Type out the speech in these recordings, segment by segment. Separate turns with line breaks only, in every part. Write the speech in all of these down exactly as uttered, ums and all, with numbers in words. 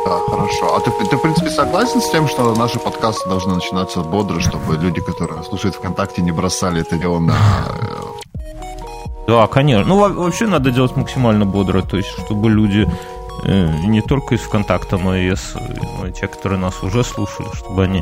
Да, хорошо. А ты, ты, в принципе, согласен с тем, что наши подкасты должны начинаться бодро, чтобы люди, которые слушают ВКонтакте, не бросали это дело на...
Да, конечно. Ну, вообще надо делать максимально бодро, то есть, чтобы люди э, не только из ВКонтакта, но и из, ну, те, которые нас уже слушали, чтобы они...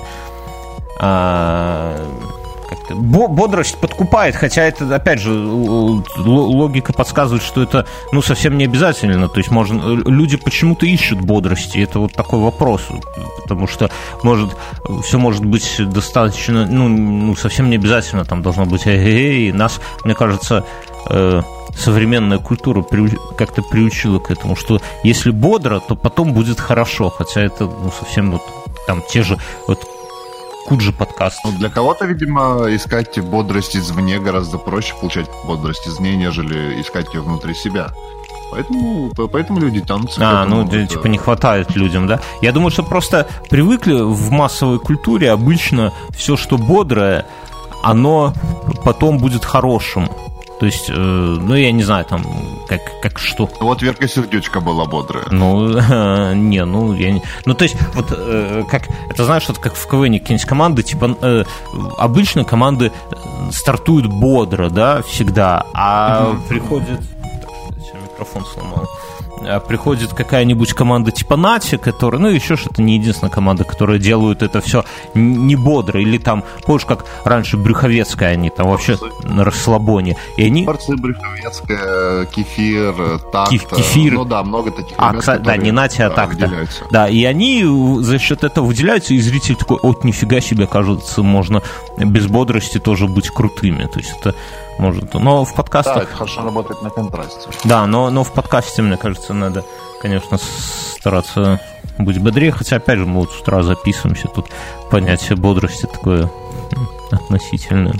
А, как-то бодрость подкупает, хотя это, опять же, логика подсказывает, что это, ну, совсем не обязательно, то есть можно, люди почему-то ищут бодрости, это вот такой вопрос, потому что может, все может быть достаточно, ну, ну совсем не обязательно, там должно быть эй-эй-эй, нас, мне кажется, современная культура как-то приучила к этому, что если бодро, то потом будет хорошо, хотя это, ну, совсем вот там те же вот Куджи подкаст.
Ну, для кого-то, видимо, искать бодрость извне гораздо проще получать бодрость извне, нежели искать ее внутри себя. Поэтому, поэтому люди тянутся к
а,
этому.
ну, это... типа, не хватает людям, да? Я думаю, что просто привыкли в массовой культуре обычно все, что бодрое, оно потом будет хорошим. То есть, э, ну, я не знаю, там, как, как что.
Вот Верка Сердючка была бодрая.
Ну, э, не, ну, я не... Ну, то есть, вот, э, как, это, знаешь, вот как в КВН какие-нибудь команды, типа, э, обычно команды стартуют бодро, да, всегда, а mm-hmm. приходит... Так, я микрофон сломал. А приходит какая-нибудь команда типа Нати, которая, ну, еще что-то не единственная команда, которая делают это все не бодро, или там, помнишь, как раньше Брюховецкая, они там вообще на расслабоне. И они...
Порции Брюховецкая, кефир, такта.
Кеф, кефир.
Ну да, много таких
а,
ребят,
кстати, да, не Нати, а такта. Да, и они за счет этого выделяются, и зритель такой, от нифига себе, кажется, можно без бодрости тоже быть крутыми. То есть это может, но в подкастах...
Да, это хорошо работает на контрасте.
Да, но, но в подкасте, мне кажется, надо, конечно, стараться быть бодрее, хотя, опять же, мы вот с утра записываемся, тут понятие бодрости такое относительное.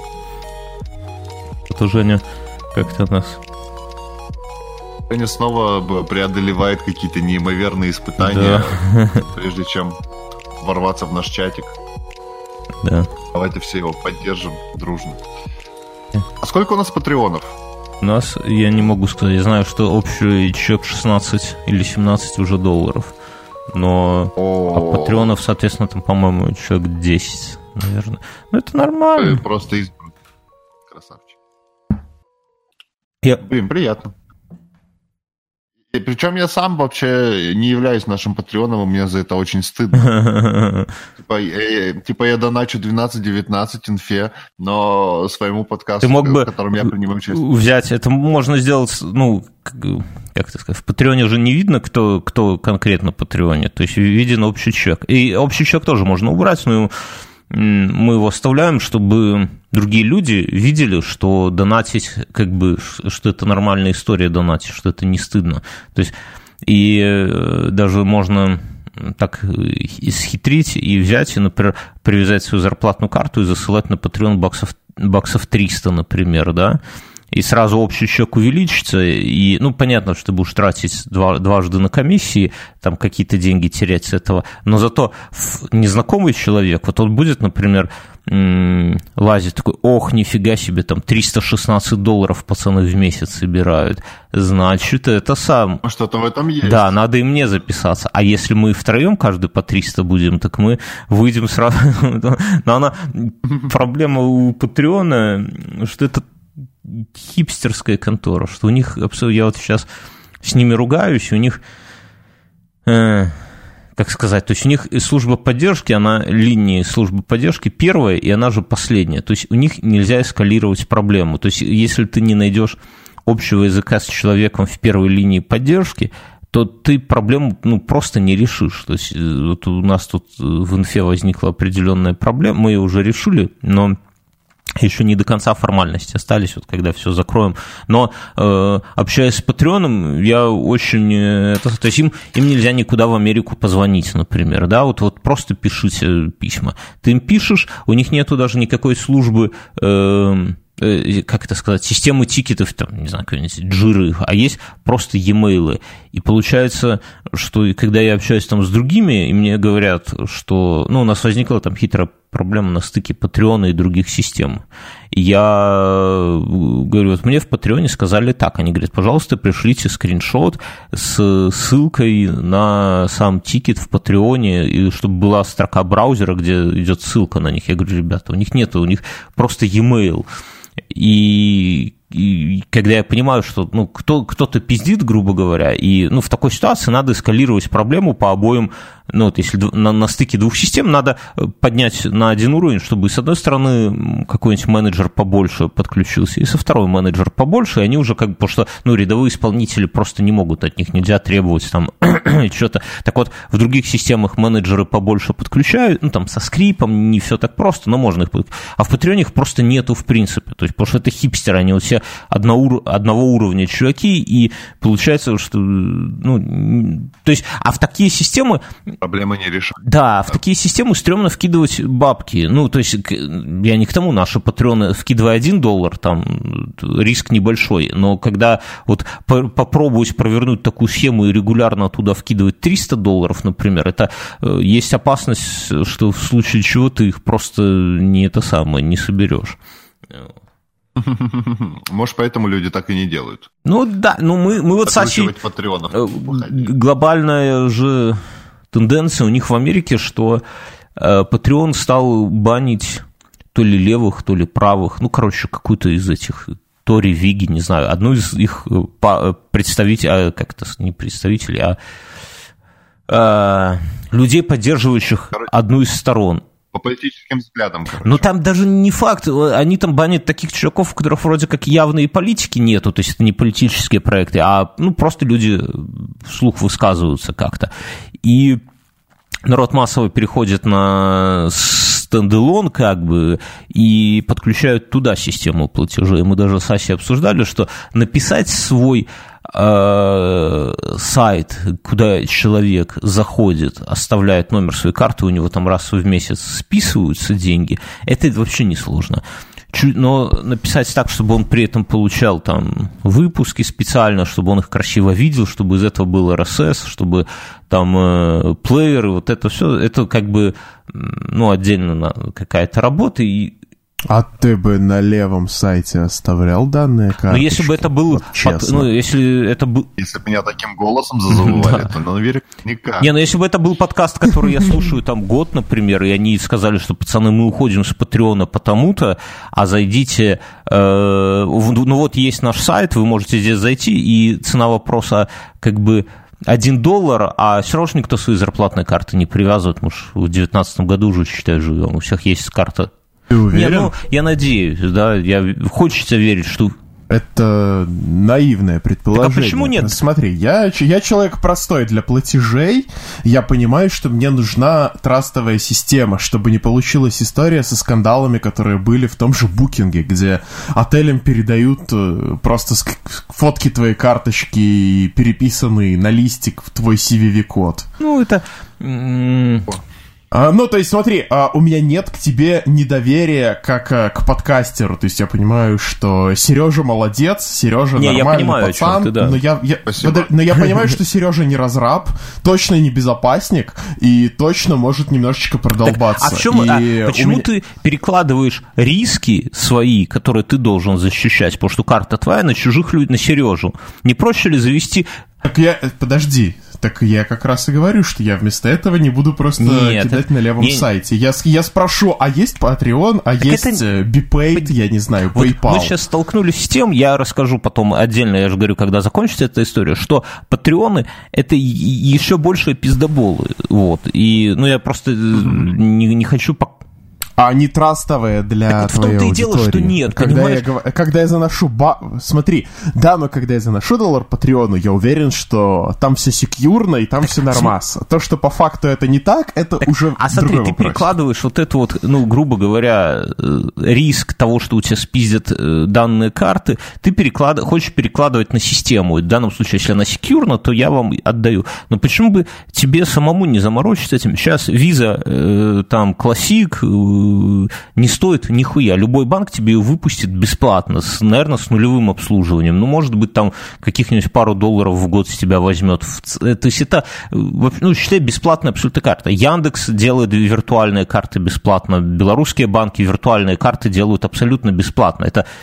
Это Женя как-то нас...
Женя снова преодолевает какие-то неимоверные испытания, да. Прежде чем ворваться в наш чатик.
Да.
Давайте все его поддержим дружно. А сколько у нас патреонов?
У нас, я не могу сказать, я знаю, что общий чек шестнадцать или семнадцать уже долларов, но а патреонов, соответственно, там, по-моему, человек десять, наверное. Ну, это нормально.
Просто избран. Красавчик.
Я...
Блин, приятно. И причем я сам вообще не являюсь нашим патреоном, и мне за это очень стыдно. Типа, я, типа я доначу двенадцать-девятнадцать инфе, но своему подкасту,
ты мог бы
в котором я принимаю участие.
Взять, это можно сделать, ну, как это сказать, в Патреоне же не видно, кто, кто конкретно в Патреоне, то есть виден общий чек. И общий чек тоже можно убрать, но мы его оставляем, чтобы другие люди видели, что донатить, как бы, что это нормальная история донатить, что это не стыдно. То есть, и даже можно так исхитрить и взять, и, например, привязать свою зарплатную карту и засылать на Patreon баксов, баксов триста, например, да, и сразу общий чек увеличится, и, ну, понятно, что ты будешь тратить два, дважды на комиссии, там какие-то деньги терять с этого, но зато незнакомый человек, вот он будет, например, лазить такой, ох, нифига себе, там триста шестнадцать долларов пацаны в месяц собирают, значит, это сам.
Что-то в этом есть.
Да, надо и мне записаться, а если мы втроем каждый по триста будем, так мы выйдем сразу. Но она, проблема у Патреона, что это хипстерская контора, что у них, я вот сейчас с ними ругаюсь, у них, э, как сказать, то есть у них служба поддержки, она линии службы поддержки первая, и она же последняя, то есть у них нельзя эскалировать проблему, то есть если ты не найдешь общего языка с человеком в первой линии поддержки, то ты проблему, ну, просто не решишь. То есть вот у нас тут в инфе возникла определенная проблема, мы ее уже решили, но еще не до конца формальности остались, вот когда все закроем. Но э, общаясь с Патреоном, я очень... Это, то есть им, им нельзя никуда в Америку позвонить, например, да, вот, вот просто пишите письма. Ты им пишешь, у них нету даже никакой службы... Э, как это сказать, системы тикетов, там, не знаю, какие-нибудь джиры, а есть просто e-mail. И получается, что когда я общаюсь там с другими, и мне говорят, что, ну, у нас возникла там хитрая проблема на стыке Патреона и других систем. И я говорю, вот мне в Патреоне сказали так, они говорят, пожалуйста, пришлите скриншот с ссылкой на сам тикет в Патреоне, и чтобы была строка браузера, где идет ссылка на них. Я говорю, ребята, у них нет, у них просто e-mail. И, и когда я понимаю, что ну, кто, кто-то пиздит, грубо говоря, и ну, в такой ситуации надо эскалировать проблему по обоим, ну, вот если на, на стыке двух систем надо поднять на один уровень, чтобы с одной стороны какой-нибудь менеджер побольше подключился, и со второй менеджер побольше, и они уже как бы, потому что ну, рядовые исполнители просто не могут, от них нельзя требовать там что-то. Так вот, в других системах менеджеры побольше подключают, ну, там, со скрипом, не все так просто, но можно их подключить. А в Патреоне их просто нету в принципе, то есть, потому что это хипстеры, они у себя одного, одного уровня чуваки, и получается, что, ну, то есть, а в такие системы
проблемы не решают.
Да, в такие системы стрёмно вкидывать бабки. Ну, то есть, я не к тому, наши патреоны, вкидывая один доллар, там риск небольшой, но когда вот попробовать провернуть такую схему и регулярно туда вкидывать триста долларов, например, это есть опасность, что в случае чего ты их просто не это самое, не соберешь.
Может, поэтому люди так и не делают.
Ну, да, ну мы, мы вот, Саси, глобальная же тенденция у них в Америке, что Patreon стал банить то ли левых, то ли правых, ну, короче, какую-то из этих Тори, Виги, не знаю, одну из их представителей, как это, не представителей, а, а людей, поддерживающих короче, одну из сторон.
По политическим взглядам, короче.
Ну, там даже не факт, они там банят таких чуваков, у которых вроде как явные политики нету, то есть это не политические проекты, а, ну, просто люди вслух высказываются как-то. И народ массово переходит на стендалон, как бы, и подключают туда систему платежей. Мы даже с Асей обсуждали, что написать свой сайт, куда человек заходит, оставляет номер своей карты, у него там раз в месяц списываются деньги, это вообще не сложно. Но написать так, чтобы он при этом получал там выпуски специально, чтобы он их красиво видел, чтобы из этого был эр эс эс, чтобы там э, плееры, вот это все, это как бы, ну, отдельно какая-то работа, и
а ты бы на левом сайте оставлял данные карточки?
Ну, если бы это был... Вот, под, ну, если это был...
Если бы меня таким голосом зазывали, то наверняка.
Не, ну, если бы это был подкаст, который я слушаю там год, например, и они сказали, что, пацаны, мы уходим с Патреона потому-то, а зайдите... Э, ну, вот есть наш сайт, вы можете здесь зайти, и цена вопроса как бы... Один доллар, а все равно никто свои зарплатные карты не привязывает. Мы же в девятнадцатом году уже, считай, живем. У всех есть карта.
Ты уверен?
Не, ну, я надеюсь, да, я, хочется верить, что...
Это наивное предположение. Так, а
почему нет?
Смотри, я, я человек простой для платежей, я понимаю, что мне нужна трастовая система, чтобы не получилась история со скандалами, которые были в том же букинге, где отелям передают просто фотки твоей карточки, переписанные на листик в твой си ви ви-код.
Ну, это...
А, ну, то есть, смотри, а, у меня нет к тебе недоверия как а, к подкастеру. То есть я понимаю, что Сережа молодец, Сережа не, нормальный я понимаю, пацан, ты, да. но, я, я, под, но я понимаю, что Сережа не разраб, точно не безопасник и точно может немножечко продолбаться.
Так, а, в чем,
и
а почему меня... ты перекладываешь риски свои, которые ты должен защищать, потому что карта твоя, на чужих людей, на Сережу? Не проще ли завести...
Так я... Подожди. Так я как раз и говорю, что я вместо этого не буду просто нет, кидать это... на левом нет. сайте. Я, я спрошу, а есть Patreon, а так есть это... BPay, я не знаю,
вот
PayPal.
Мы сейчас столкнулись с тем, я расскажу потом отдельно, я же говорю, когда закончится эта история, что Патреоны — это еще больше пиздоболы. Вот. И, ну, я просто mm-hmm. не, не хочу...
А они трастовые для
так
твоей
в том-то
аудитории.
и дело, что нет,
когда я, когда я заношу... Ба... Смотри, да, но когда я заношу доллар Патреону, я уверен, что там все секьюрно и там так, все нормас. См... То, что по факту это не так, это так, уже
а смотри, ты вопрос. Перекладываешь вот это вот, ну, грубо говоря, риск того, что у тебя спиздят данные карты, ты переклад... хочешь перекладывать на систему. В данном случае, если она секьюрна, то я вам отдаю. Но почему бы тебе самому не заморочиться этим? Сейчас Visa, там, Classic... не стоит нихуя. Любой банк тебе ее выпустит бесплатно, с, наверное, с нулевым обслуживанием. Ну, может быть, там каких-нибудь пару долларов в год с тебя возьмет. То есть это, ну, считай, бесплатная абсолютно карта. Яндекс делает виртуальные карты бесплатно. Белорусские банки виртуальные карты делают абсолютно бесплатно. Это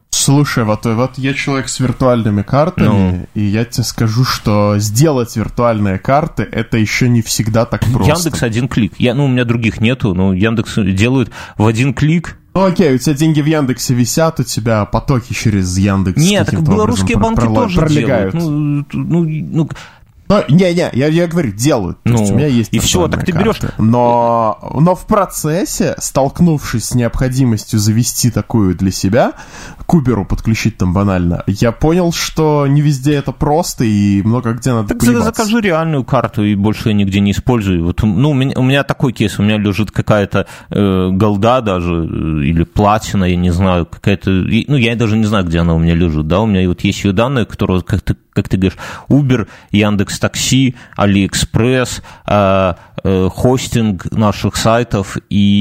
Слушай, вот, вот я человек с виртуальными картами, ну. и я тебе скажу, что сделать виртуальные карты — это еще не всегда так просто.
Яндекс один клик. Я, ну, у меня других нету, но Яндекс делают в один клик.
Ну окей, у тебя деньги в Яндексе висят, у тебя потоки через Яндекс.
Нет, так белорусские банки про- тоже пролегают. Делают. Ну, ну, ну...
Но, не-не, я, я говорю, делают.
Ну,
То есть у меня есть
и все, так ты
карты.
берешь.
Но, но в процессе, столкнувшись с необходимостью завести такую для себя, к Uber подключить там банально, я понял, что не везде это просто и много где надо
так
пониматься.
Закажи реальную карту и больше я нигде не использую. Вот, ну, у меня, у меня такой кейс, у меня лежит какая-то э, голда даже, или платина, я не знаю, какая-то, ну, я даже не знаю, где она у меня лежит, да, у меня вот есть ее данные, которые, как ты, как ты говоришь, Uber, Яндекс.Такси, Алиэкспресс, э, э, хостинг наших сайтов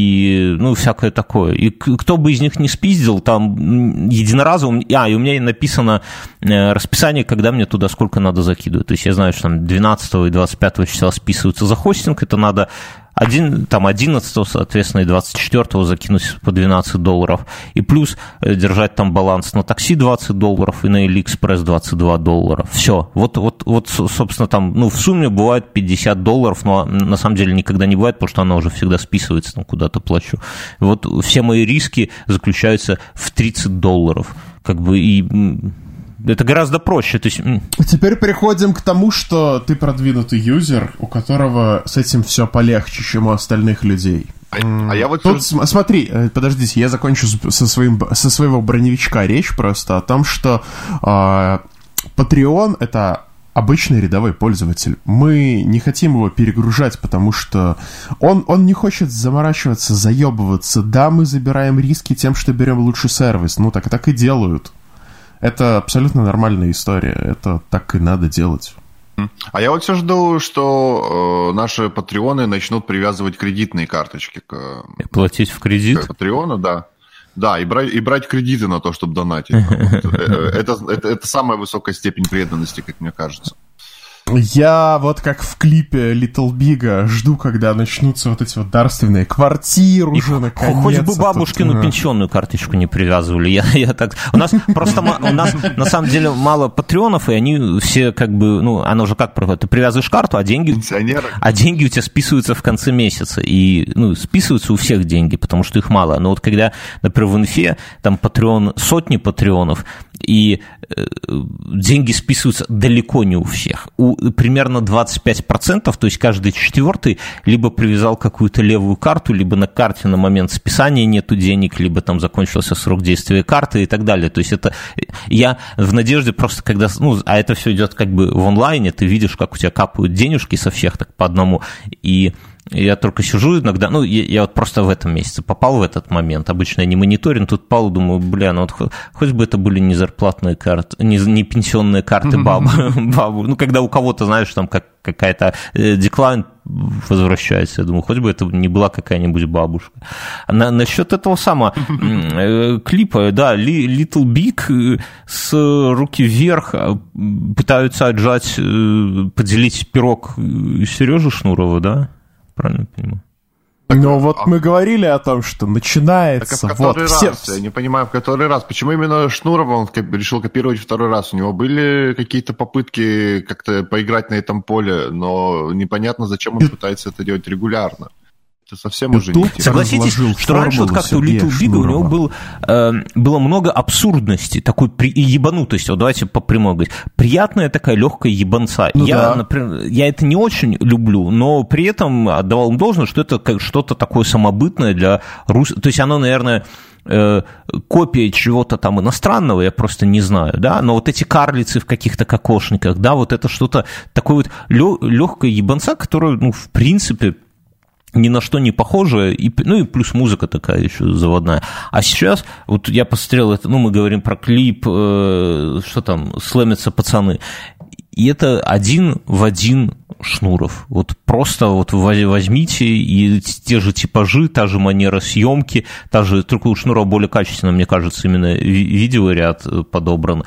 и, ну, всякое такое. И кто бы из них не спиздил, там единоразово... А, и у меня написано э, расписание, когда мне туда сколько надо закидывать. То есть я знаю, что там двенадцатого и двадцать пятого числа списываются за хостинг, это надо... Один, там одиннадцатого, соответственно, и двадцать четвёртого закинуть по двенадцать долларов. И плюс держать там баланс на такси двадцать долларов и на Алиэкспресс двадцать два доллара. Все. Вот, вот, вот, собственно, там, ну, в сумме бывает пятьдесят долларов, но на самом деле никогда не бывает, потому что она уже всегда списывается, там куда-то плачу. Вот все мои риски заключаются в тридцать долларов. Как бы и... Это гораздо проще. То есть...
Теперь переходим к тому, что ты продвинутый юзер, у которого с этим все полегче, чем у остальных людей.
А, а я вот...
Тут, смотри, подождите, я закончу со, своим, со своего броневичка речь просто о том, что э, Patreon — это обычный рядовой пользователь. Мы не хотим его перегружать, потому что он, он не хочет заморачиваться, заебываться. Да, мы забираем риски тем, что берем лучший сервис. Ну, так, так и делают. Это абсолютно нормальная история. Это так и надо делать.
А я вот все жду, что э, наши патреоны начнут привязывать кредитные карточки к...
Платить в кредит?
К патреону, да. Да, и брать, и брать кредиты на то, чтобы донатить. Это, это, это самая высокая степень преданности, как мне кажется.
Я вот как в клипе Little Big жду, когда начнутся вот эти вот дарственные квартиры уже, наконец-то.
Хоть бы бабушкину тут... пенсионную карточку не привязывали. Я, я так... У нас просто у нас на самом деле мало патреонов, и они все как бы, ну, оно же как проходит. Ты привязываешь карту, а деньги, а деньги у тебя списываются в конце месяца. И, ну, списываются у всех деньги, потому что их мало. Но вот когда, например, в инфе там патреон, сотни патреонов, и э, деньги списываются далеко не у всех. У примерно двадцать пять процентов, то есть каждый четвертый либо привязал какую-то левую карту, либо на карте на момент списания нету денег, либо там закончился срок действия карты и так далее. То есть это я в надежде просто, когда... Ну, а это все идет как бы в онлайне, ты видишь, как у тебя капают денежки со всех так по одному, и я только сижу иногда, ну, я, я вот просто в этом месяце попал в этот момент, обычно я не мониторю, тут попал, думаю, бля, ну вот хоть, хоть бы это были не зарплатные карты, не, не пенсионные карты бабы, бабу. Ну, когда у кого-то, знаешь, там как, какая-то деклайн возвращается, я думаю, хоть бы это не была какая-нибудь бабушка. На, насчет этого самого клипа, да, Little Big с руки вверх пытаются отжать, поделить пирог Сережи Шнурова, да? Правильно понимаю?
Так, Но а... вот мы говорили о том, что начинается...
Так, а в который
вот,
раз?
все...
Я не понимаю, в который раз. Почему именно Шнурова он решил копировать второй раз? У него были какие-то попытки как-то поиграть на этом поле, но непонятно, зачем он пытается это делать регулярно. Это совсем уже не интересно.
Согласитесь, что раньше вот как-то у Little Big у него был, э, было много абсурдности, такой при, ебанутости. Вот давайте по прямой говорить. Приятная такая легкая ебанца. Ну, я, да. например, я это не очень люблю, но при этом отдавал им должное, что это как что-то такое самобытное для русских. То есть оно, наверное... копия чего-то там иностранного, я просто не знаю, да, но вот эти карлицы в каких-то кокошниках, да, вот это что-то такое вот легкое ебанца, которое, ну, в принципе, ни на что не похоже, и, ну и плюс музыка такая еще заводная. А сейчас, вот я посмотрел, это, ну мы говорим про клип, э, что там, слэмятся пацаны, и это один в один Шнуров. Вот просто вот возьмите, и те же типажи, та же манера съемки, та же, только у Шнурова более качественно, мне кажется, именно видеоряд подобран.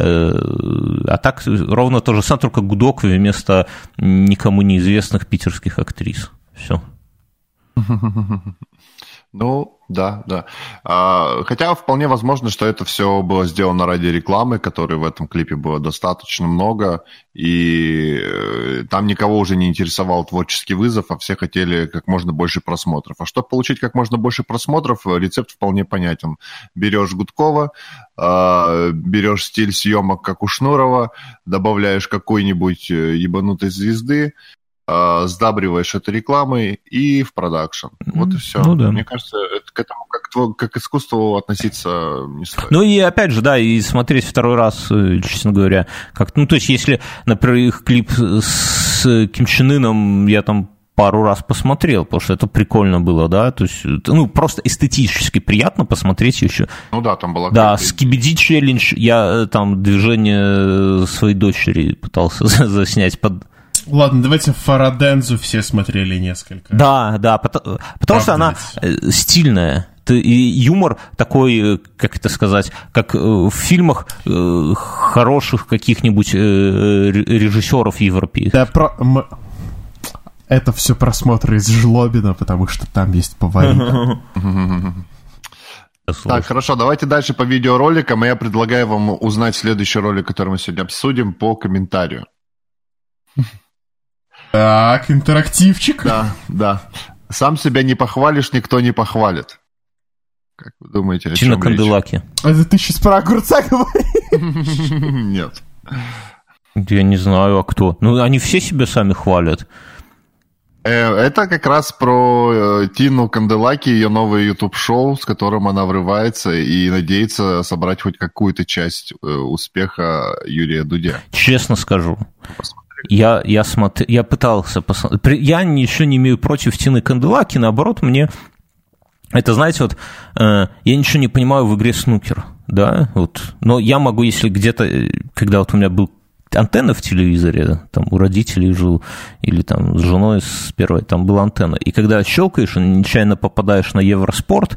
А так ровно то же самое, только гудок вместо никому неизвестных питерских актрис. Все.
Ну, да, да. А, хотя вполне возможно, что это все было сделано ради рекламы, которой в этом клипе было достаточно много, и там никого уже не интересовал творческий вызов, а все хотели как можно больше просмотров. А чтобы получить как можно больше просмотров, рецепт вполне понятен. Берешь Гудкова, берешь стиль съемок, как у Шнурова, добавляешь какой-нибудь ебанутой звезды, сдабриваешь это рекламой и в продакшн. Вот и все.
Ну, да.
Мне кажется, это к этому как, как к искусству относиться не стоит.
Ну и опять же, да, и смотреть второй раз, честно говоря, как, ну то есть если, например, их клип с Ким Чен Ыном я там пару раз посмотрел, потому что это прикольно было, да, то есть, ну, просто эстетически приятно посмотреть еще.
Ну да, там была...
Да, Скибиди челлендж, я там движение своей дочери пытался заснять под...
Ладно, давайте Фарадензу все смотрели несколько.
Да, да, потому, потому что она ведь стильная. И юмор такой, как это сказать, как в фильмах хороших каких-нибудь режиссеров европейских.
Да, про... Это все просмотры из Жлобина, потому что там есть поварика.
Так, хорошо, давайте дальше по видеороликам. Я предлагаю вам узнать следующий ролик, который мы сегодня обсудим, по комментарию.
Так, интерактивчик.
Да, да. Сам себя не похвалишь, никто не похвалит. Как вы думаете, о
Тина
чем
Канделаки.
Это ты сейчас про огурца говоришь?
Нет.
Я не знаю, а кто. Ну, они все себя сами хвалят.
Это как раз про Тину Канделаки, ее новое YouTube-шоу, с которым она врывается и надеется собрать хоть какую-то часть успеха Юрия Дудя.
Честно скажу. Я, я, смотр... я пытался посмотреть. Я ничего не имею против Тины Канделаки, наоборот, мне... Это, знаете, вот, э, я ничего не понимаю в игре снукер, да, вот, но я могу, если где-то, когда вот у меня был антенна в телевизоре, там у родителей жил, или там с женой с первой, там была антенна, и когда щелкаешь, нечаянно попадаешь на Евроспорт,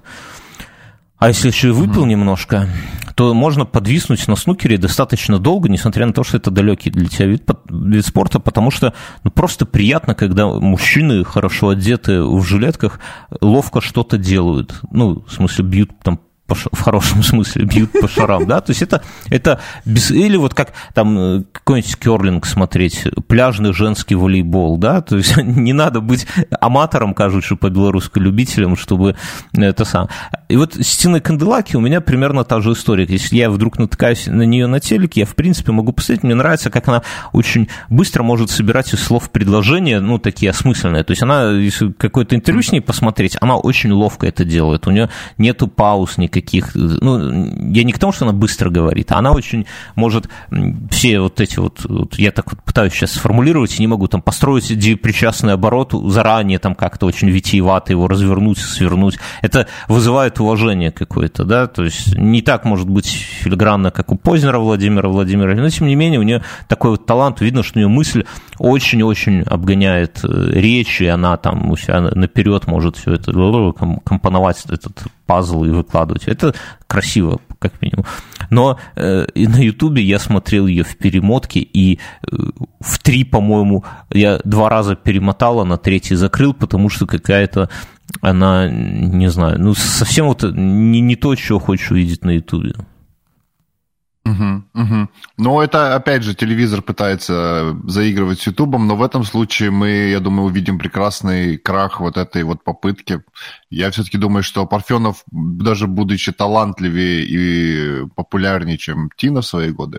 а если еще и выпил mm-hmm. немножко, то можно подвиснуть на снукере достаточно долго, несмотря на то, что это далекий для тебя вид, вид спорта, потому что ну, просто приятно, когда мужчины, хорошо одетые в жилетках, ловко что-то делают. Ну, в смысле, бьют там в хорошем смысле, бьют по шарам, да, то есть это, это без... Или вот как там какой-нибудь керлинг смотреть, пляжный женский волейбол, да, то есть не надо быть аматором, кажется, по-белорусски любителем, чтобы это сам... И вот с Тиной Канделаки у меня примерно та же история. Если я вдруг натыкаюсь на нее на телеке, я, в принципе, могу посмотреть, мне нравится, как она очень быстро может собирать из слов предложения, ну, такие осмысленные. То есть она, если какое-то интервью с ней посмотреть, она очень ловко это делает. У нее нету пауз никаких. Ну, я не к тому, что она быстро говорит, а она очень может все вот эти вот, вот я так вот пытаюсь сейчас сформулировать, и не могу там построить причастный оборот заранее, там как-то очень витиевато его развернуть, свернуть. Это вызывает уважение какое-то, да, то есть не так может быть филигранно, как у Познера Владимира Владимировича, но тем не менее у нее такой вот талант, видно, что у нее мысль очень-очень обгоняет речь, и она там у себя наперед может все это компоновать, этот пазл и выкладывать. Это красиво, как минимум. Но э, на Ютубе я смотрел ее в перемотке, и э, в три, по-моему, я два раза перемотал, а на третий закрыл, потому что какая-то она, не знаю, ну, совсем вот не, не то, что хочешь увидеть на Ютубе.
Угу, угу. Но это, опять же, телевизор пытается заигрывать с Ютубом, но в этом случае мы, я думаю, увидим прекрасный крах вот этой вот попытки. Я все-таки думаю, что Парфенов, даже будучи талантливее и популярнее, чем Тина в свои годы,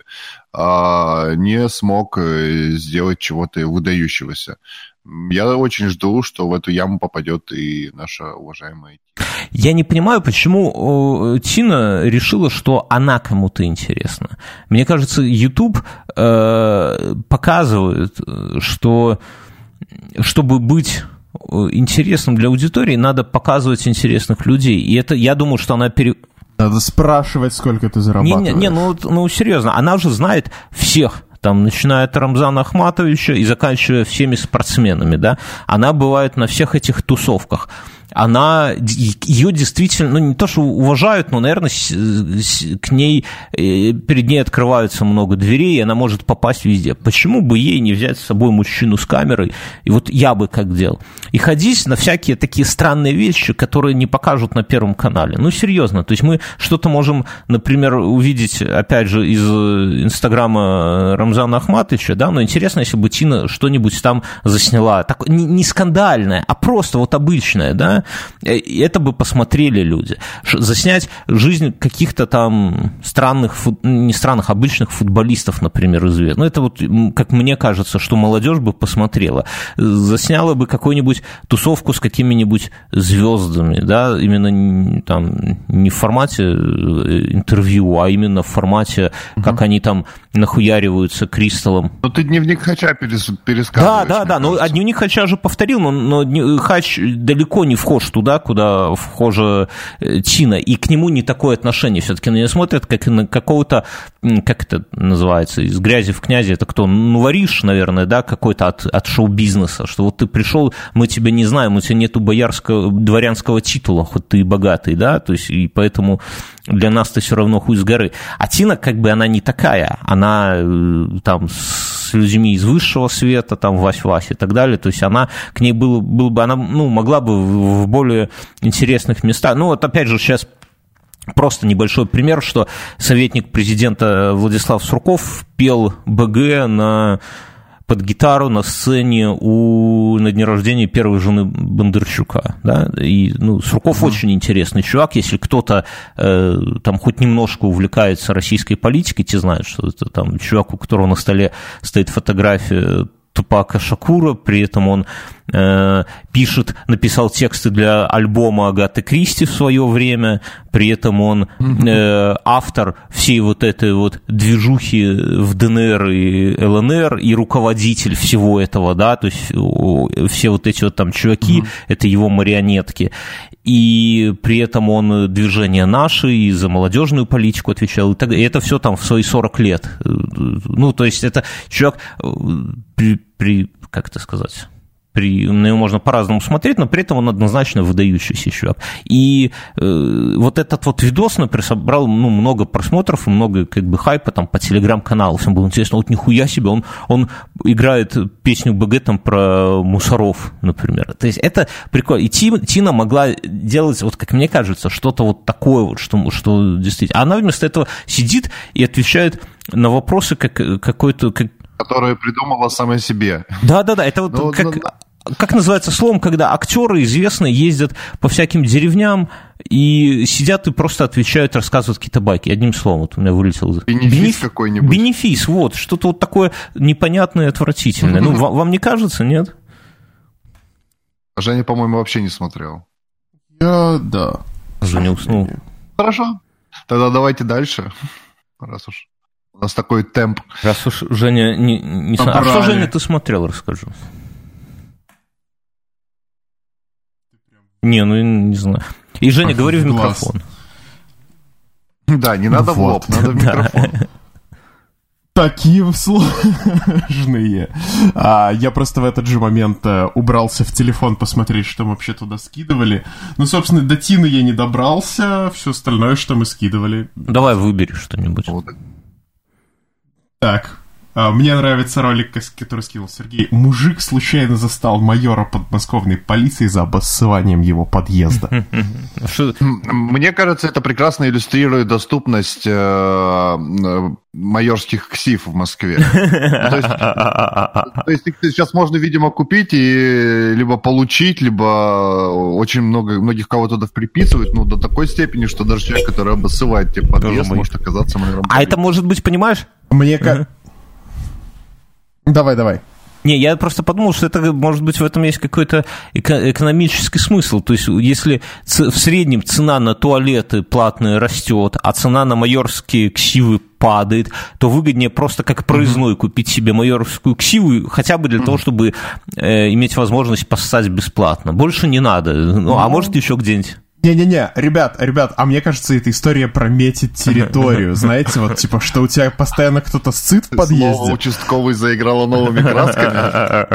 не смог сделать чего-то выдающегося. Я очень жду, что в эту яму попадет и наша уважаемая Тина.
Я не понимаю, почему Тина решила, что она кому-то интересна. Мне кажется, YouTube э, показывает, что чтобы быть интересным для аудитории, надо показывать интересных людей. И это, я думаю, что она пере...
Надо спрашивать, сколько ты зарабатываешь.
Не, не, не ну, ну серьезно, она же знает всех. Там, начиная от Рамзана Ахматовича и заканчивая всеми спортсменами, да, она бывает на всех этих тусовках. она, ее действительно, ну, не то, что уважают, но, наверное, к ней, перед ней открываются много дверей, и она может попасть везде. Почему бы ей не взять с собой мужчину с камерой? И вот я бы как делал. И ходить на всякие такие странные вещи, которые не покажут на Первом канале. Ну, серьезно. То есть мы что-то можем, например, увидеть, опять же, из инстаграма Рамзана Ахматовича, да, но интересно, если бы Тина что-нибудь там засняла. Так, не, не скандальное, а просто вот обычное, да, это бы посмотрели люди. Заснять жизнь каких-то там странных, не странных, обычных футболистов, например, известных. Ну, это вот, как мне кажется, что молодежь бы посмотрела. Засняла бы какую-нибудь тусовку с какими-нибудь звездами, да, именно там не в формате интервью, а именно в формате, угу. как они там нахуяриваются кристаллом.
Ну, ты дневник Хача пересказываешь.
Да, да, да, ну, а дневник Хача же повторил, но, но Хач далеко не вхож туда, куда вхожа Тина, и к нему не такое отношение. Все-таки на нее смотрят, как на какого-то, как это называется, из грязи в князи, это кто? Ну, воришь, наверное, да, какой-то от, от шоу-бизнеса, что вот ты пришел, мы тебя не знаем, у тебя нету боярского, дворянского титула, хоть ты и богатый, да, то есть, и поэтому для нас ты все равно хуй с горы. А Тина, как бы, она не такая, она там с людьми из высшего света, там Вась-Вась и так далее, то есть она, к ней было, было бы, она, ну, могла бы в более интересных местах, ну, вот опять же сейчас просто небольшой пример, что советник президента Владислав Сурков пел БГ на... под гитару на сцене у, на дне рождения первой жены Бондарчука, да, и, ну, Сурков mm-hmm. очень интересный чувак, если кто-то э, там хоть немножко увлекается российской политикой, те знают, что это там чувак, у которого на столе стоит фотография Тупака Шакура, при этом он э, пишет, написал тексты для альбома Агаты Кристи в свое время, при этом он э, автор всей вот этой вот движухи в ДНР и ЛНР и руководитель всего этого, да, то есть все вот эти вот там чуваки, mm-hmm. это его марионетки, и при этом он движение «Наши» и за молодежную политику отвечал, и, так, и это все там в свои сорок лет, ну, то есть это чувак при, при как это сказать... При, на него можно по-разному смотреть, но при этом он однозначно выдающийся чувак. И э, вот этот вот видос, например, собрал, ну, много просмотров и много, как бы, хайпа там по телеграм-каналу. Всем было интересно, вот нихуя себе, он, он играет песню БГ там про мусоров, например. То есть это прикольно. И Тина могла делать, вот как мне кажется, что-то вот такое вот, что, что действительно... А она вместо этого сидит и отвечает на вопросы как какой-то... Как...
Которые придумала сама себе.
Да-да-да, это вот но, как... Но... Как называется словом, когда актеры известные ездят по всяким деревням и сидят и просто отвечают, рассказывают какие-то байки. Одним словом, вот у меня вылетел...
Бенефис Бенеф... какой-нибудь.
Бенефис, вот, что-то вот такое непонятное и отвратительное. Ну, вам не кажется, нет?
Женя, по-моему, вообще не смотрел.
Я, да.
Женя уснул.
Хорошо. Тогда давайте дальше, раз уж у нас такой темп.
Раз уж Женя не... не... А что, Женя, ты смотрел, расскажу. Не, ну не знаю. И, Женя, Ах, говори в микрофон.
Да, не надо в лоб, надо в микрофон.
Такие сложные. А, я просто в этот же момент а, убрался в телефон посмотреть, что мы вообще туда скидывали. Ну, собственно, до Тины я не добрался, все остальное, что мы скидывали.
Давай выбери что-нибудь.
Так. Мне нравится ролик, который скинул Сергей. Мужик случайно застал майора подмосковной полиции за обоссыванием его подъезда.
Мне кажется, это прекрасно иллюстрирует доступность майорских ксив в Москве. То есть их сейчас можно, видимо, купить и либо получить, либо очень много, многих кого туда приписывают, ну, до такой степени, что даже человек, который обоссывает тебе подъезд, может оказаться майором полиции.
А это может быть, понимаешь?
Мне как... Давай, давай.
Не, я просто подумал, что это, может быть, в этом есть какой-то эко- экономический смысл. То есть, если ц- в среднем цена на туалеты платные растет, а цена на майорские ксивы падает, то выгоднее просто как проездной mm-hmm. купить себе майорскую ксиву, хотя бы для mm-hmm. того, чтобы э, иметь возможность поссать бесплатно. Больше не надо. Ну, mm-hmm. а может, еще где-нибудь...
Не-не-не, ребят, ребят, а мне кажется, эта история про метить территорию. Знаете, вот типа, что у тебя постоянно кто-то сыт в подъезде.
Снова участковый заиграла новыми красками.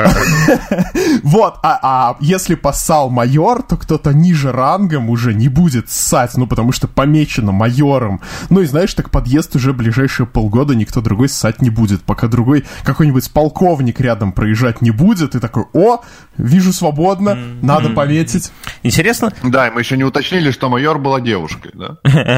Вот, а если поссал майор, то кто-то ниже рангом уже не будет ссать, ну, потому что помечено майором. Ну, и знаешь, так подъезд уже ближайшие полгода никто другой ссать не будет, пока другой какой-нибудь полковник рядом проезжать не будет, и такой, о, вижу свободно, надо пометить.
Интересно?
Да, и мы еще не уточнили, что майор была девушкой, да?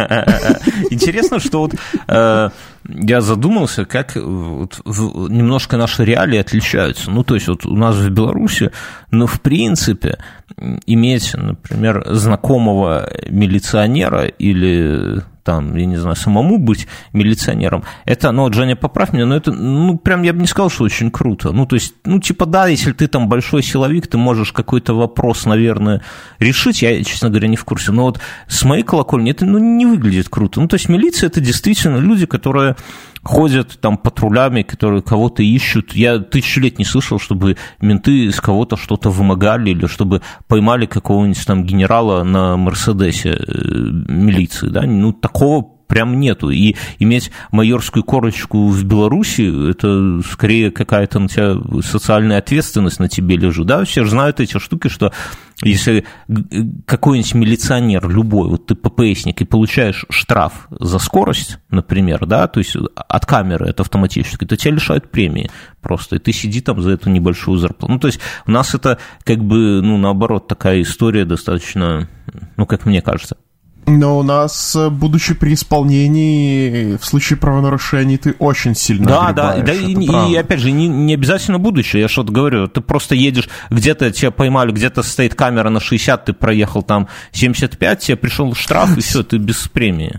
Интересно, что вот э, я задумался, как вот, в, немножко наши реалии отличаются. Ну, то есть вот у нас в Беларуси, ну, в принципе, иметь, например, знакомого милиционера или... там, я не знаю, самому быть милиционером, это, ну, Женя, поправь меня, но это, ну, прям я бы не сказал, что очень круто. Ну, то есть, ну, типа, да, если ты там большой силовик, ты можешь какой-то вопрос, наверное, решить, я, честно говоря, не в курсе, но вот с моей колокольни это, ну, не выглядит круто. Ну, то есть, милиция – это действительно люди, которые ходят там патрулями, которые кого-то ищут. Я тысячу лет не слышал, чтобы менты с кого-то что-то вымогали или чтобы поймали какого-нибудь там генерала на Мерседесе милиции, да, ну, такого прям нету. И иметь майорскую корочку в Беларуси, это скорее какая-то на тебя социальная ответственность на тебе лежит, да, все же знают эти штуки, что если какой-нибудь милиционер, любой, вот ты ППСник, и получаешь штраф за скорость, например, да, то есть от камеры это автоматически, то тебя лишают премии просто, и ты сиди там за эту небольшую зарплату. Ну, то есть у нас это как бы, ну, наоборот, такая история достаточно, ну, как мне кажется.
Но у нас, будучи при исполнении, в случае правонарушений, ты очень сильно
да,
огребаешь.
Да, и, и опять же, не, не обязательно будучи, я что-то говорю, ты просто едешь, где-то тебя поймали, где-то стоит камера на шестьдесят, ты проехал там семьдесят пять, тебе пришел штраф, и все, ты без премии.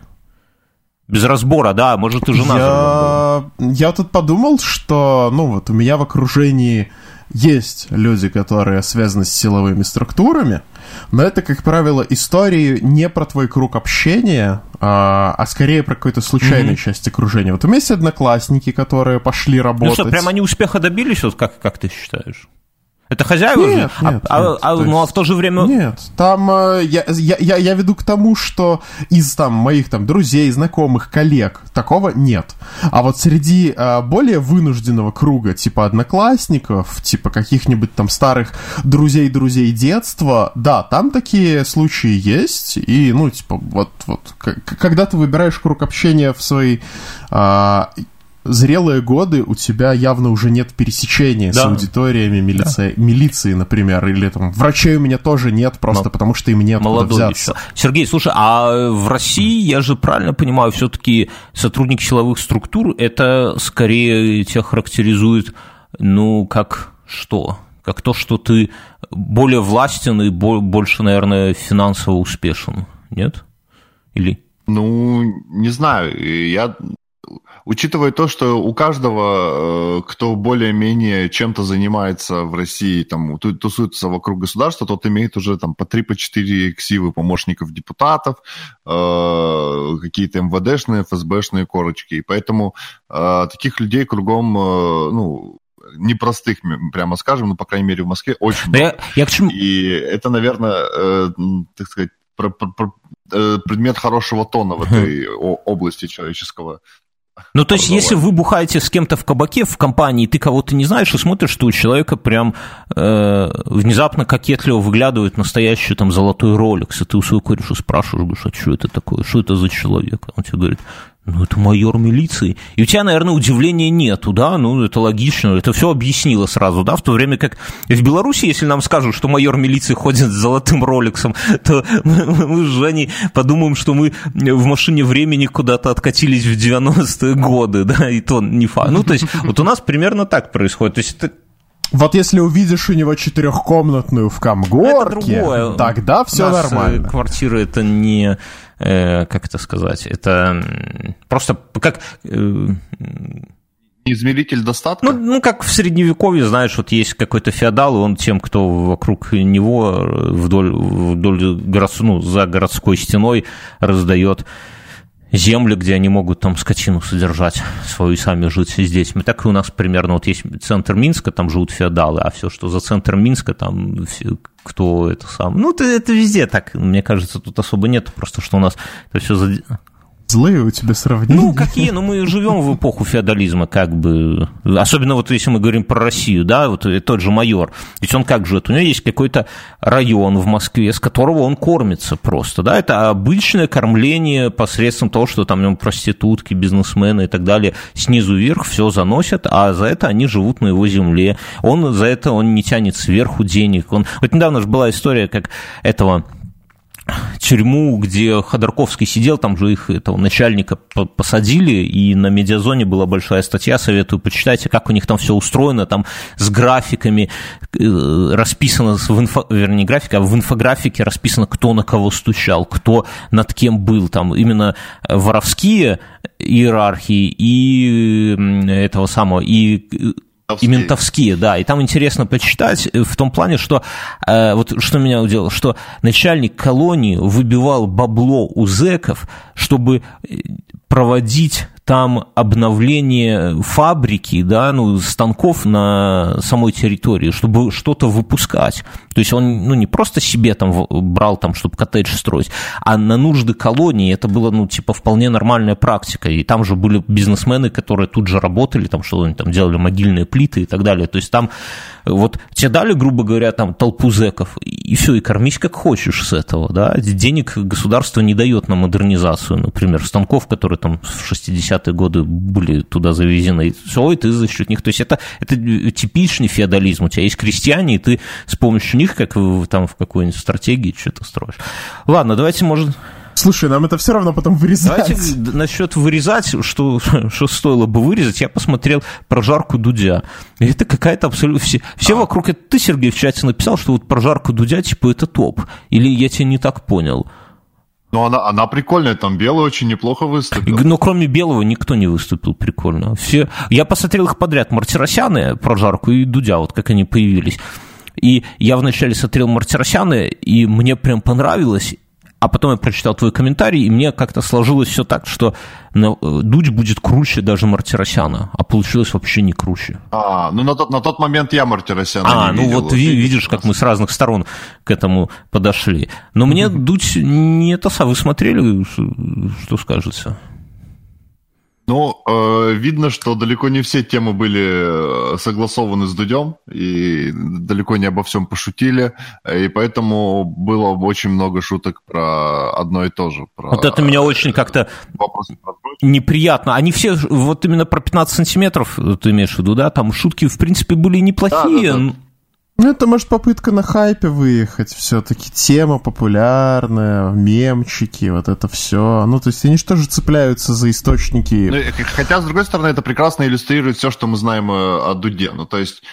Без разбора, да, может, и жена
я... я тут подумал, что, ну, вот у меня в окружении есть люди, которые связаны с силовыми структурами, но это, как правило, истории не про твой круг общения, а, а скорее про какую-то случайную mm-hmm. часть окружения. Вот у меня есть одноклассники, которые пошли работать.
Ну что, прям они успеха добились, вот как, как ты считаешь? Это хозяева?
Нет,
а,
нет,
а,
нет,
а,
есть...
Ну, а в то же время...
Нет, там э, я, я, я, я веду к тому, что из там, моих там, друзей, знакомых, коллег такого нет. А вот среди э, более вынужденного круга, типа одноклассников, типа каких-нибудь там старых друзей-друзей детства, да, там такие случаи есть. И, ну, типа, вот, вот к- когда ты выбираешь круг общения в своей... Э, зрелые годы, у тебя явно уже нет пересечения да. с аудиториями милиции, да. милиции, например, или там врачей у меня тоже нет, просто Но... потому что им нет куда взяться.
Еще. Сергей, слушай, а в России, я же правильно понимаю, все-таки сотрудник силовых структур, это скорее тебя характеризует, ну, как что? Как то, что ты более властен и больше, наверное, финансово успешен, нет? Или?
Ну, не знаю, я... Учитывая то, что у каждого, кто более-менее чем-то занимается в России, там, тусуется вокруг государства, тот имеет уже там по три, по четыре ксивы помощников депутатов, э, какие-то эм вэ дэшные, эф эс бэшные корочки. И поэтому э, таких людей кругом, э, ну, непростых, прямо скажем, ну, по крайней мере, в Москве очень много. Я, я к чему... И это, наверное, э, так сказать, про, про, про, э, предмет хорошего тона в этой области человеческого.
Ну, то есть, если вы бухаете с кем-то в кабаке, в компании, ты кого-то не знаешь, и смотришь, что у человека прям э, внезапно кокетливо выглядывает настоящий там золотой Rolex, и ты у своего кореша спрашиваешь, говоришь, а что это такое, что это за человек? Он тебе говорит, ну, это майор милиции. И у тебя, наверное, удивления нету, да, ну, это логично, это все объяснило сразу, да, в то время как в Беларуси, если нам скажут, что майор милиции ходит с золотым Роликсом, то мы, мы с Женей подумаем, что мы в машине времени куда-то откатились в девяностые годы, да, и то не факт. Ну, то есть, вот у нас примерно так происходит, то есть это...
Вот если увидишь у него четырехкомнатную в Камгорке, тогда все нормально.
Квартира это не, э, как это сказать, это просто как... Э,
измеритель достатка?
Ну, ну, как в Средневековье, знаешь, вот есть какой-то феодал, и он тем, кто вокруг него вдоль, вдоль город, ну, за городской стеной раздает земли, где они могут там скотину содержать свою и сами жить с детьми. Так и у нас примерно вот есть центр Минска, там живут феодалы, а все, что за центром Минска, там все, кто это сам... Ну, это, это везде так, мне кажется, тут особо нет, просто что у нас это все... За...
Злые у тебя сравнения.
Ну, какие? Ну, мы живем в эпоху феодализма, как бы. Особенно вот если мы говорим про Россию, да, вот тот же майор. Ведь он как живет? У него есть какой-то район в Москве, с которого он кормится просто, да. Это обычное кормление посредством того, что там ему проститутки, бизнесмены и так далее снизу вверх все заносят, а за это они живут на его земле. Он за это он не тянет сверху денег. Он... Вот недавно же была история, как этого... тюрьму, где Ходорковский сидел, там же их, этого начальника посадили, и на Медиазоне была большая статья, советую, почитайте, как у них там все устроено, там с графиками расписано, в инфо, вернее, не графика, а в инфографике расписано, кто на кого стучал, кто над кем был, там именно воровские иерархии и этого самого, и... И ментовские, да, и там интересно почитать в том плане, что, э, вот что меня удивило, что начальник колонии выбивал бабло у зэков, чтобы проводить там обновление фабрики, да, ну, станков на самой территории, чтобы что-то выпускать. То есть он, ну, не просто себе там брал, там, чтобы коттедж строить, а на нужды колонии это было, ну, типа, вполне нормальная практика. И там же были бизнесмены, которые тут же работали, там, что они там делали могильные плиты и так далее. То есть там вот тебе дали, грубо говоря, там толпу зэков, и все, и кормись как хочешь с этого, да. Денег государство не дает на модернизацию, например, станков, которые там в шестидесятые годы были туда завезены, и все, и ты за счет них. То есть это, это типичный феодализм. У тебя есть крестьяне, и ты с помощью них, как в, там в какой-нибудь стратегии, что-то строишь. Ладно, давайте, может...
Слушай, нам это все равно потом вырезать.
Давайте насчет вырезать, что, что стоило бы вырезать, я посмотрел прожарку Дудя. И это какая-то абсолютно... Все, все а. вокруг... Это ты, Сергей, в чате написал, что вот прожарку Дудя, типа, это топ. Или я тебя не так понял?
Ну, она, она прикольная, там Белый очень неплохо выступил.
Но кроме Белого никто не выступил прикольно. Все... Я посмотрел их подряд. Мартиросяны, прожарку, и Дудя, вот как они появились. И я вначале смотрел Мартиросяны, и мне прям понравилось... А потом я прочитал твой комментарий, и мне как-то сложилось все так, что Дудь будет круче даже Мартиросяна, а получилось вообще не круче.
А, ну на тот, на тот момент я Мартиросяна
а,
не
ну
видел.
Вот видишь, видишь, как мы с разных сторон к этому подошли. Но мне Дудь не это сам. Вы смотрели, что скажете?
Ну, э, видно, что далеко не все темы были согласованы с Дудем, и далеко не обо всем пошутили, и поэтому было очень много шуток про одно и то же. Про...
Вот это меня очень как-то неприятно. Они все, вот именно про пятнадцать сантиметров, ты имеешь в виду, да? Там шутки, в принципе, были неплохие.
Да, да, да.
Ну, это, может, попытка на хайпе выехать, все-таки тема популярная, мемчики, вот это все. Ну, то есть они же тоже цепляются за источники.
Ну, хотя, с другой стороны, это прекрасно иллюстрирует все, что мы знаем о Дуде. Ну, то есть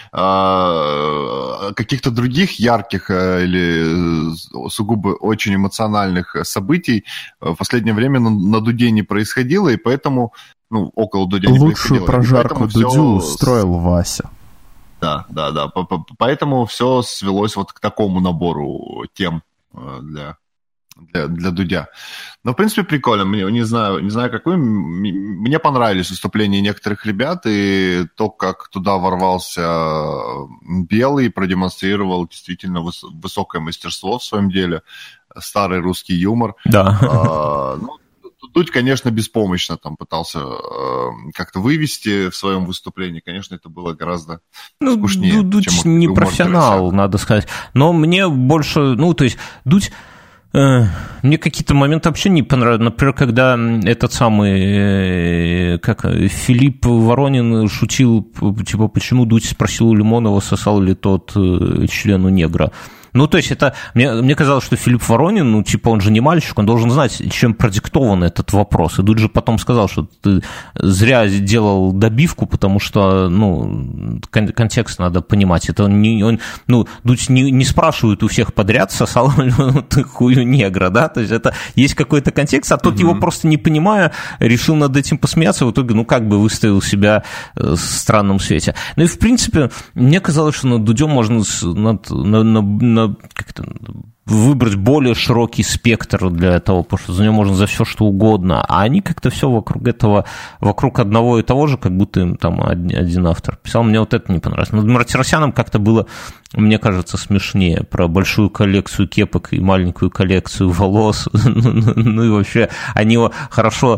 каких-то других ярких или сугубо очень эмоциональных событий в последнее время на Дуде не происходило, и поэтому, ну, около Дудя не происходило.
Лучшую прожарку Дудю устроил Вася.
Да, да, да. Поэтому все свелось вот к такому набору тем для, для, для Дудя. Но, в принципе, прикольно. Мне, не знаю, не знаю, как вы. Мне понравились выступления некоторых ребят, и то, как туда ворвался Белый, продемонстрировал действительно выс- высокое мастерство в своем деле. Старый русский юмор.
Да.
А, ну, Дудь, конечно, беспомощно там пытался э, как-то вывести в своем выступлении. Конечно, это было гораздо
ну,
скучнее.
Дудь чем не профессионал, надо сказать. Но мне больше, ну, то есть, Дудь... Э, мне какие-то моменты вообще не понравились. Например, когда этот самый, э, как, Филипп Воронин шутил, типа, почему Дудь спросил у Лимонова, сосал ли тот э, член у негра. Ну, то есть, это... Мне, мне казалось, что Филипп Воронин, ну, типа, он же не мальчик, он должен знать, чем продиктован этот вопрос. И Дудь же потом сказал, что ты зря делал добивку, потому что, ну, кон- контекст надо понимать. Это он не... Он, ну, Дудь не, не спрашивает у всех подряд, сосал ли ты хую негра, да? То есть, это есть какой-то контекст, а тот, mm-hmm. его просто не понимая, решил над этим посмеяться, в итоге, ну, как бы выставил себя в странном свете. Ну, и, в принципе, мне казалось, что над Дудем можно над, над, над нужно как-то выбрать более широкий спектр для этого, потому что за него можно за все что угодно, а они как-то все вокруг этого, вокруг одного и того же, как будто им там один автор писал. Мне вот это не понравилось. Над Мартиросяном как-то было, мне кажется, смешнее, про большую коллекцию кепок и маленькую коллекцию волос, ну и вообще они его хорошо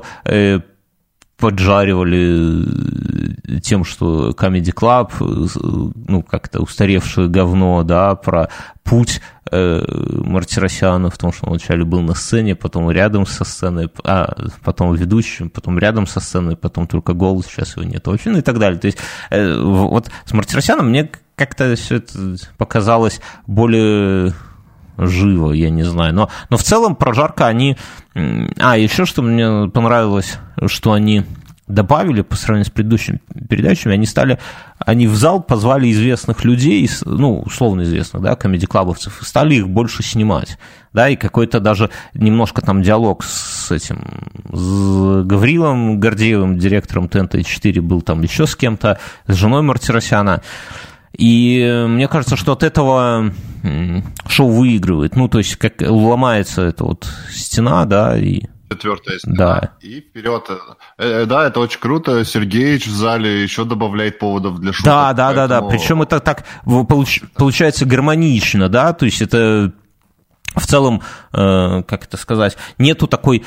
поджаривали тем, что Comedy Club, ну, как-то устаревшее говно, да, про путь э, Мартиросяна в том, что он вначале был на сцене, потом рядом со сценой, а потом ведущим, потом рядом со сценой, потом только голос, сейчас его нет вообще, ну и так далее. То есть э, вот с Мартиросяном мне как-то все это показалось более живо, я не знаю. Но, но в целом прожарка они... А, еще что мне понравилось, что они добавили по сравнению с предыдущими передачами, они стали... Они в зал позвали известных людей, ну, условно известных, да, комеди-клабовцев, и стали их больше снимать, да, и какой-то даже немножко там диалог с этим, с Гаврилом Гордеевым, директором тэ эн тэ четыре, был там еще с кем-то, с женой Мартиросяна. И мне кажется, что от этого шоу выигрывает. Ну, то есть, как ломается эта вот стена, да, и...
Четвертая стена,
да.
И вперед. Да, это очень круто. Сергеич в зале еще добавляет поводов для шуток.
Да, да, поэтому... да, да. Причем это так получ... получается гармонично, да, то есть это в целом, как это сказать, нету такой...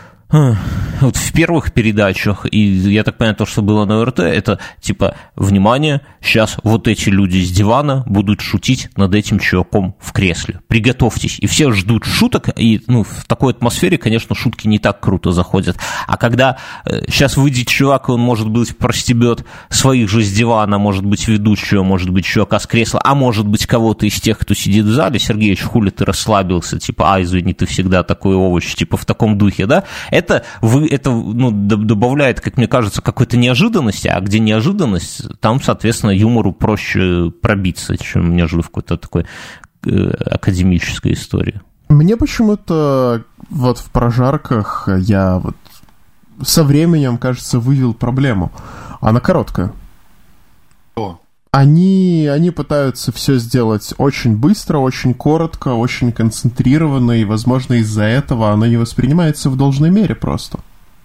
Вот в первых передачах, и я так понимаю, то, что было на ОРТ, это типа, внимание, сейчас вот эти люди с дивана будут шутить над этим чуваком в кресле. Приготовьтесь. И все ждут шуток, и ну, в такой атмосфере, конечно, шутки не так круто заходят. А когда э, сейчас выйдет чувак, и он, может быть, простебет своих же с дивана, может быть, ведущего, может быть, чувака с кресла, а может быть, кого-то из тех, кто сидит в зале, Сергеич, хули ты расслабился, типа, а, извини, ты всегда такой овощ, типа, в таком духе, да? Это, вы, это ну, добавляет, как мне кажется, какой-то неожиданности, а где неожиданность, там, соответственно, юмору проще пробиться, чем нежели в какой-то такой э, академической истории.
Мне почему-то вот в прожарках я вот со временем, кажется, вывел проблему. Она короткая.
О.
Они, они пытаются все сделать очень быстро, очень коротко, очень концентрированно, и, возможно, из-за этого она не воспринимается в должной мере просто.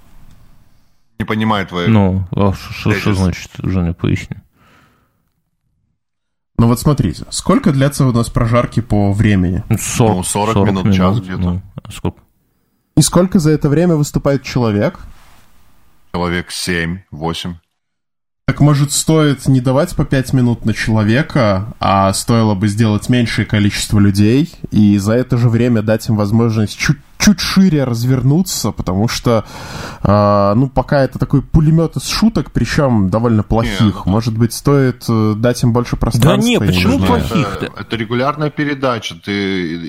Не понимаю твою...
Ну, а что, что значит, Женя, поясни.
Ну вот смотрите, сколько длятся у нас прожарки по времени?
сорок, ну, сорок, сорок минут, минут, час где-то.
Ну, а сколько?
И сколько за это время выступает человек?
Человек семь-восемь.
Так, может, стоит не давать по пять минут на человека, а стоило бы сделать меньшее количество людей, и за это же время дать им возможность чуть, чуть шире развернуться, потому что, э, ну, пока это такой пулемет из шуток, причем довольно плохих. Нет, может быть, стоит дать им больше пространства?
Да нет, почему не плохих?
Это, это регулярная передача. Ты,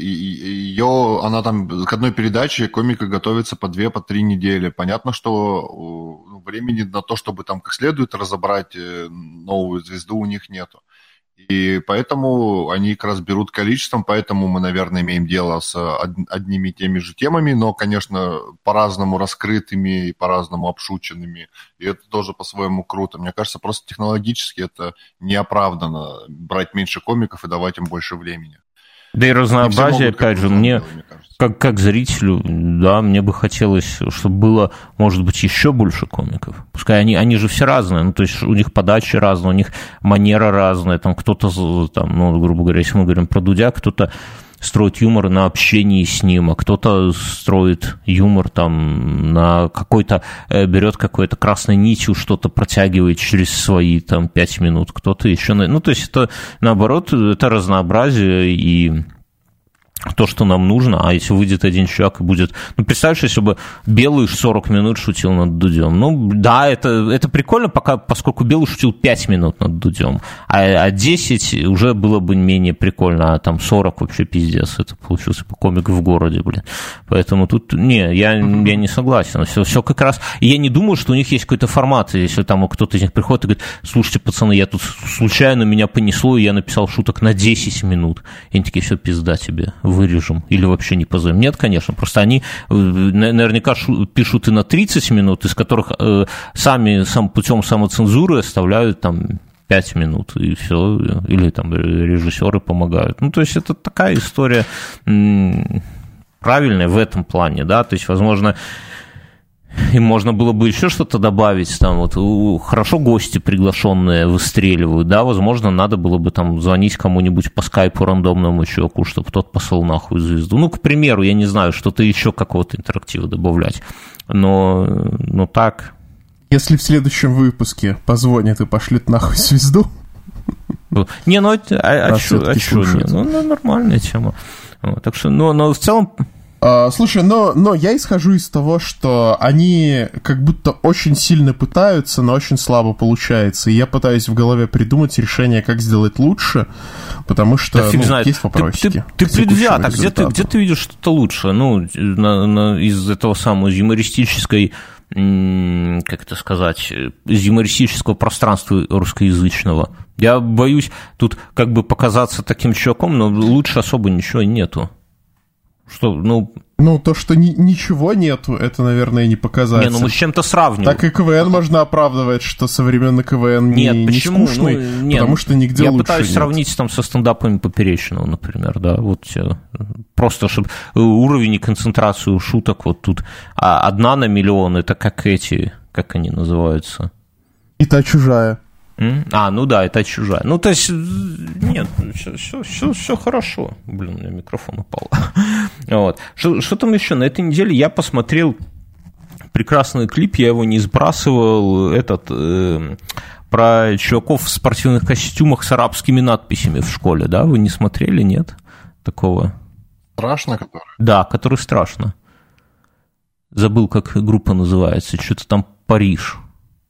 ее, она там к одной передаче комика готовится по две, по три недели. Понятно, что времени на то, чтобы там как следует разобрать новую звезду, у них нету. И поэтому они как раз берут количеством, поэтому мы, наверное, имеем дело с одними и теми же темами, но, конечно, по-разному раскрытыми и по-разному обшученными. И это тоже по-своему круто. Мне кажется, просто технологически это неоправданно брать меньше комиков и давать им больше времени.
Да и разнообразие, опять же, мне, как, как зрителю, да, мне бы хотелось, чтобы было, может быть, еще больше комиков. Пускай они, они же все разные, ну, то есть у них подачи разные, у них манера разная, там кто-то, там, ну, грубо говоря, если мы говорим про Дудя, кто-то строит юмор на общении с ним, а кто-то строит юмор там на какой-то, берет какой-то красной нитью, что-то протягивает через свои там пять минут, кто-то еще... Ну, то есть это, наоборот, это разнообразие и то, что нам нужно, а если выйдет один человек и будет... Ну, представьте, если бы Белый сорок минут шутил над Дудем. Ну, да, это, это прикольно, пока, поскольку Белый шутил пять минут над Дудем, а, а десять уже было бы менее прикольно, а там сорок вообще пиздец, это получился бы комик в городе, блин. Поэтому тут, не, я, я не согласен. Все, все как раз... И я не думаю, что у них есть какой-то формат, если там кто-то из них приходит и говорит, слушайте, пацаны, я тут случайно меня понесло, и я написал шуток на десять минут. И они такие, все, пизда тебе, вырежем или вообще не позовем. Нет, конечно, просто они наверняка пишут и на тридцать минут, из которых э, сами сам, путем самоцензуры оставляют там пять минут, и все, или там режиссеры помогают. Ну, то есть это такая история правильная в этом плане, да, то есть, возможно, им можно было бы еще что-то добавить, там вот хорошо гости приглашенные выстреливают, да, возможно, надо было бы там звонить кому-нибудь по скайпу рандомному чуваку, чтобы тот послал нахуй звезду. Ну, к примеру, я не знаю, что-то еще какого-то интерактива добавлять, но, но так...
Если в следующем выпуске позвонят и пошлют нахуй звезду...
Не, ну, а, а что, а что не? Ну, ну, нормальная тема. Так что, но, но в целом...
Uh, слушай, но, но я исхожу из того, что они как будто очень сильно пытаются, но очень слабо получается. И я пытаюсь в голове придумать решение, как сделать лучше, потому что
да,
ну, есть вопросики.
Ты, ты, ты предвзят, а где ты, где ты видишь что-то лучше? Ну, на, на, из этого самого юмористической, как это сказать, из юмористического пространства русскоязычного. Я боюсь тут как бы показаться таким чуваком, но лучше особо ничего нету. Что, ну...
Ну, то, что ни- ничего нету, это, наверное, не показатель.
Не, ну мы с чем-то сравниваем.
Так и КВН можно оправдывать, что современный КВН не,
нет, почему?
не скучный,
ну, нет,
потому что нигде
я
лучше
пытаюсь
нет.
сравнить там со стендапами Поперечного, например, да, вот просто, чтобы уровень и концентрацию шуток вот тут. А одна на миллион, это как эти, как они называются?
И та чужая.
А, ну да, это чужая. Ну, то есть, нет, все, все, все хорошо. Блин, у меня микрофон упал. Вот. Что, что там еще? На этой неделе я посмотрел прекрасный клип, я его не сбрасывал, этот, э, про чуваков в спортивных костюмах с арабскими надписями в школе, да? Вы не смотрели, нет? Такого.
Страшно, который?
Да, который страшно. Забыл, как группа называется. Что-то там Париж.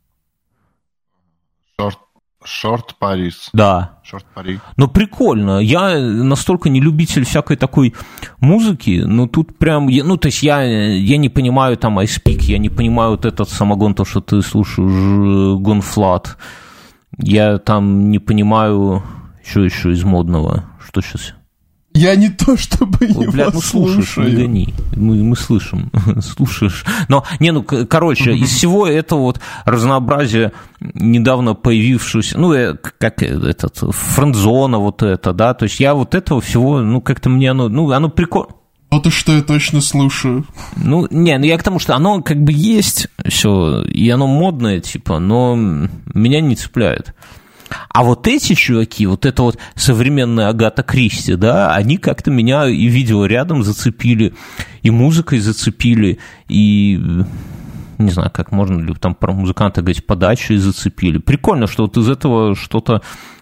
Шорт, шорт Парис.
Да.
Шорт Пари.
Ну, прикольно. Я настолько не любитель всякой такой музыки, но тут прям... Ну, то есть я, я не понимаю там iSpeak, я не понимаю вот этот самогон, то, что ты слушаешь, Гонфлат. Я там не понимаю, что еще из модного. Что сейчас...
Я не то чтобы
Ой,
его
блядь, ну слушаешь,
слушаю.
не гони. Мы, мы слышим, слушаешь. Но, не, ну, короче, из всего этого вот разнообразия недавно появившегося, ну, как этот, френдзона вот это, да, то есть я вот этого всего, ну, как-то мне оно, ну, оно прикольно.
Вот и что я точно слушаю.
Ну, не, ну я к тому, что оно как бы есть все, и оно модное, типа, но меня не цепляет. А вот эти чуваки, вот это вот современная Агата Кристи, да, они как-то меня и видео рядом зацепили, и музыкой зацепили, и, не знаю, как можно ли там про музыканта говорить, подачей зацепили. Прикольно, что вот из этого что-то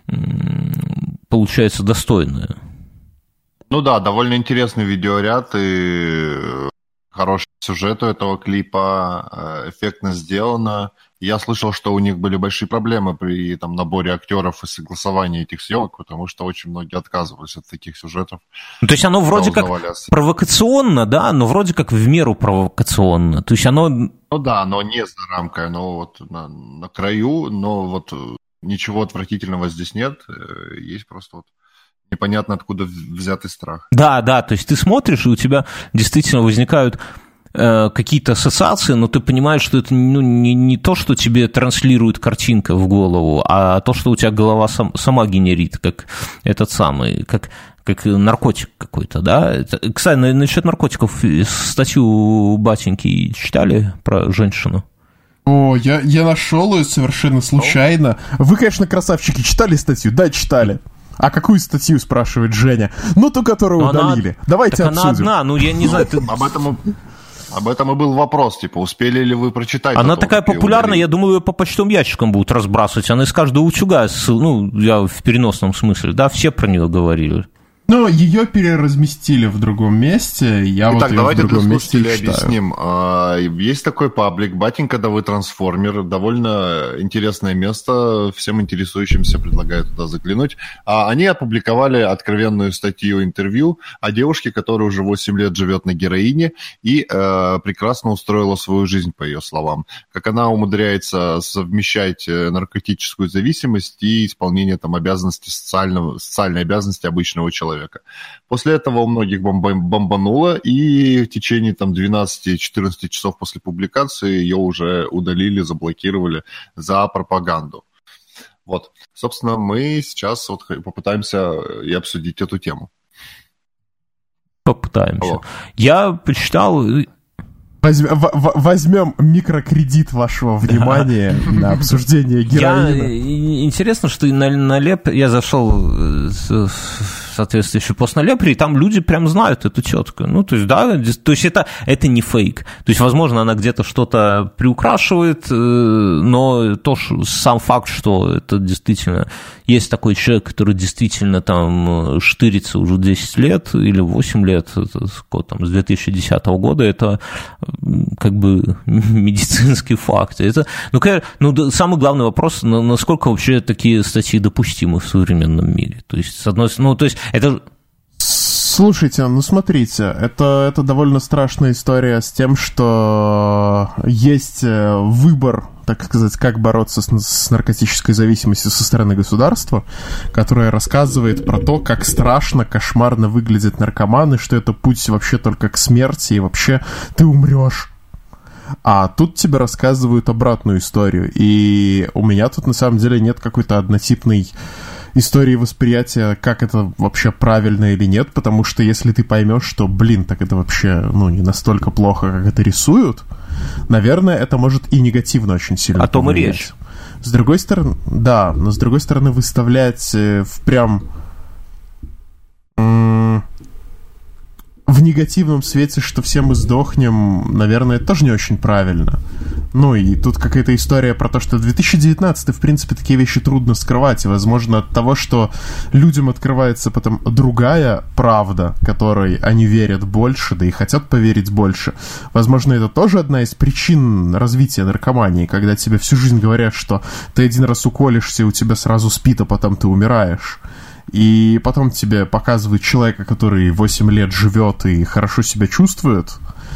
получается достойное.
Ну да, довольно интересный видеоряд и хороший сюжет у этого клипа, эффектно сделано. Я слышал, что у них были большие проблемы при там, наборе актеров и согласовании этих съемок, потому что очень многие отказывались от таких сюжетов.
Ну, то есть оно вроде как провокационно, да, но вроде как в меру провокационно. То есть оно...
Ну да, оно не за рамкой, оно вот на, на краю, но вот ничего отвратительного здесь нет. Есть просто вот непонятно откуда взятый страх.
Да, да, то есть ты смотришь, и у тебя действительно возникают какие-то ассоциации, но ты понимаешь, что это ну, не, не то, что тебе транслирует картинка в голову, а то, что у тебя голова сам, сама генерит, как этот самый, как, как наркотик какой-то, да? Это, кстати, насчет наркотиков статью батеньки читали про женщину?
О, я, я нашел ее совершенно случайно. Вы, конечно, красавчики, читали статью? Да, читали. А какую статью, спрашивает Женя? Ну, ту, которую но удалили. Она... Давайте так обсудим.
Она одна, ну, я не знаю. Ты...
Об этом... Об этом и был вопрос, типа, успели ли вы прочитать?
Она такая популярная, я думаю, ее по почтовым ящикам будут разбрасывать. Она из каждого утюга, ну, я в переносном смысле, да, все про нее говорили.
Ну, ее переразместили в другом месте, я
Итак,
вот ее
давайте
в другом
для
месте
слушателей
читаю.
объясним. Есть такой паблик «Батенька, да вы трансформер». Довольно интересное место, всем интересующимся предлагаю туда заглянуть. Они опубликовали откровенную статью, интервью о девушке, которая уже восемь лет живет на героине и э, прекрасно устроила свою жизнь, по ее словам. Как она умудряется совмещать наркотическую зависимость и исполнение там обязанностей социального, социальной обязанности обычного человека. После этого у многих бомбануло, и в течение там двенадцати-четырнадцати часов после публикации ее уже удалили, заблокировали за пропаганду. Вот, собственно, мы сейчас вот попытаемся и обсудить эту тему.
Попытаемся. Алло. Я почитал...
Возьмем, возьмем микрокредит вашего внимания на обсуждение героина.
Я, интересно, что на, на Леп я зашел, соответствующий пост на Лепре, и там люди прям знают эту тетку. Ну, то есть, да, то есть это, это не фейк. То есть, возможно, она где-то что-то приукрашивает, но то, что, сам факт, что это действительно есть такой человек, который действительно там штырится уже десять лет или восемь лет, там, с две тысячи десятого года, это как бы медицинский факт. Это, ну, ну, самый главный вопрос, насколько вообще такие статьи допустимы в современном мире. То есть, с одной стороны, ну, то есть, это...
Слушайте, ну смотрите, это, это довольно страшная история с тем, что есть выбор, так сказать, как бороться с, с наркотической зависимостью со стороны государства, которое рассказывает про то, как страшно, кошмарно выглядят наркоманы, что это путь вообще только к смерти, и вообще ты умрешь. А тут тебе рассказывают обратную историю, и у меня тут на самом деле нет какой-то однотипной истории восприятия, как это вообще правильно или нет, потому что если ты поймешь, что, блин, так это вообще, ну, не настолько плохо, как это рисуют, наверное, это может и негативно очень сильно
о том и речь.
С другой стороны, да, но с другой стороны выставлять в прям м- в негативном свете, что все мы сдохнем, наверное, это тоже не очень правильно. Ну и тут какая-то история про то, что две тысячи девятнадцатый, в принципе, такие вещи трудно скрывать. И, возможно, от того, что людям открывается потом другая правда, которой они верят больше, да и хотят поверить больше. Возможно, это тоже одна из причин развития наркомании, когда тебе всю жизнь говорят, что ты один раз уколешься, и у тебя сразу спит, а потом ты умираешь. И потом тебе показывают человека, который восемь лет живет и хорошо себя чувствует.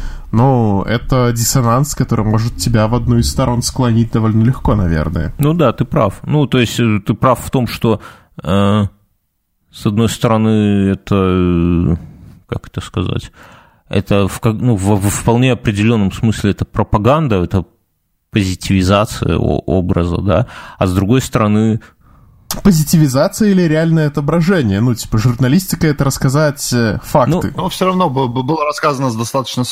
Ну, это диссонанс, который может тебя в одну из сторон склонить довольно легко, наверное.
Ну да, ты прав. Ну, то есть ты прав в том, что э, с одной стороны это, э, как это сказать, это в, ну, в, в вполне определенном смысле это пропаганда, это позитивизация образа, да, а с другой стороны...
Позитивизация или реальное отображение? Ну, типа, журналистика — это рассказать факты.
Ну, но все равно было рассказано достаточно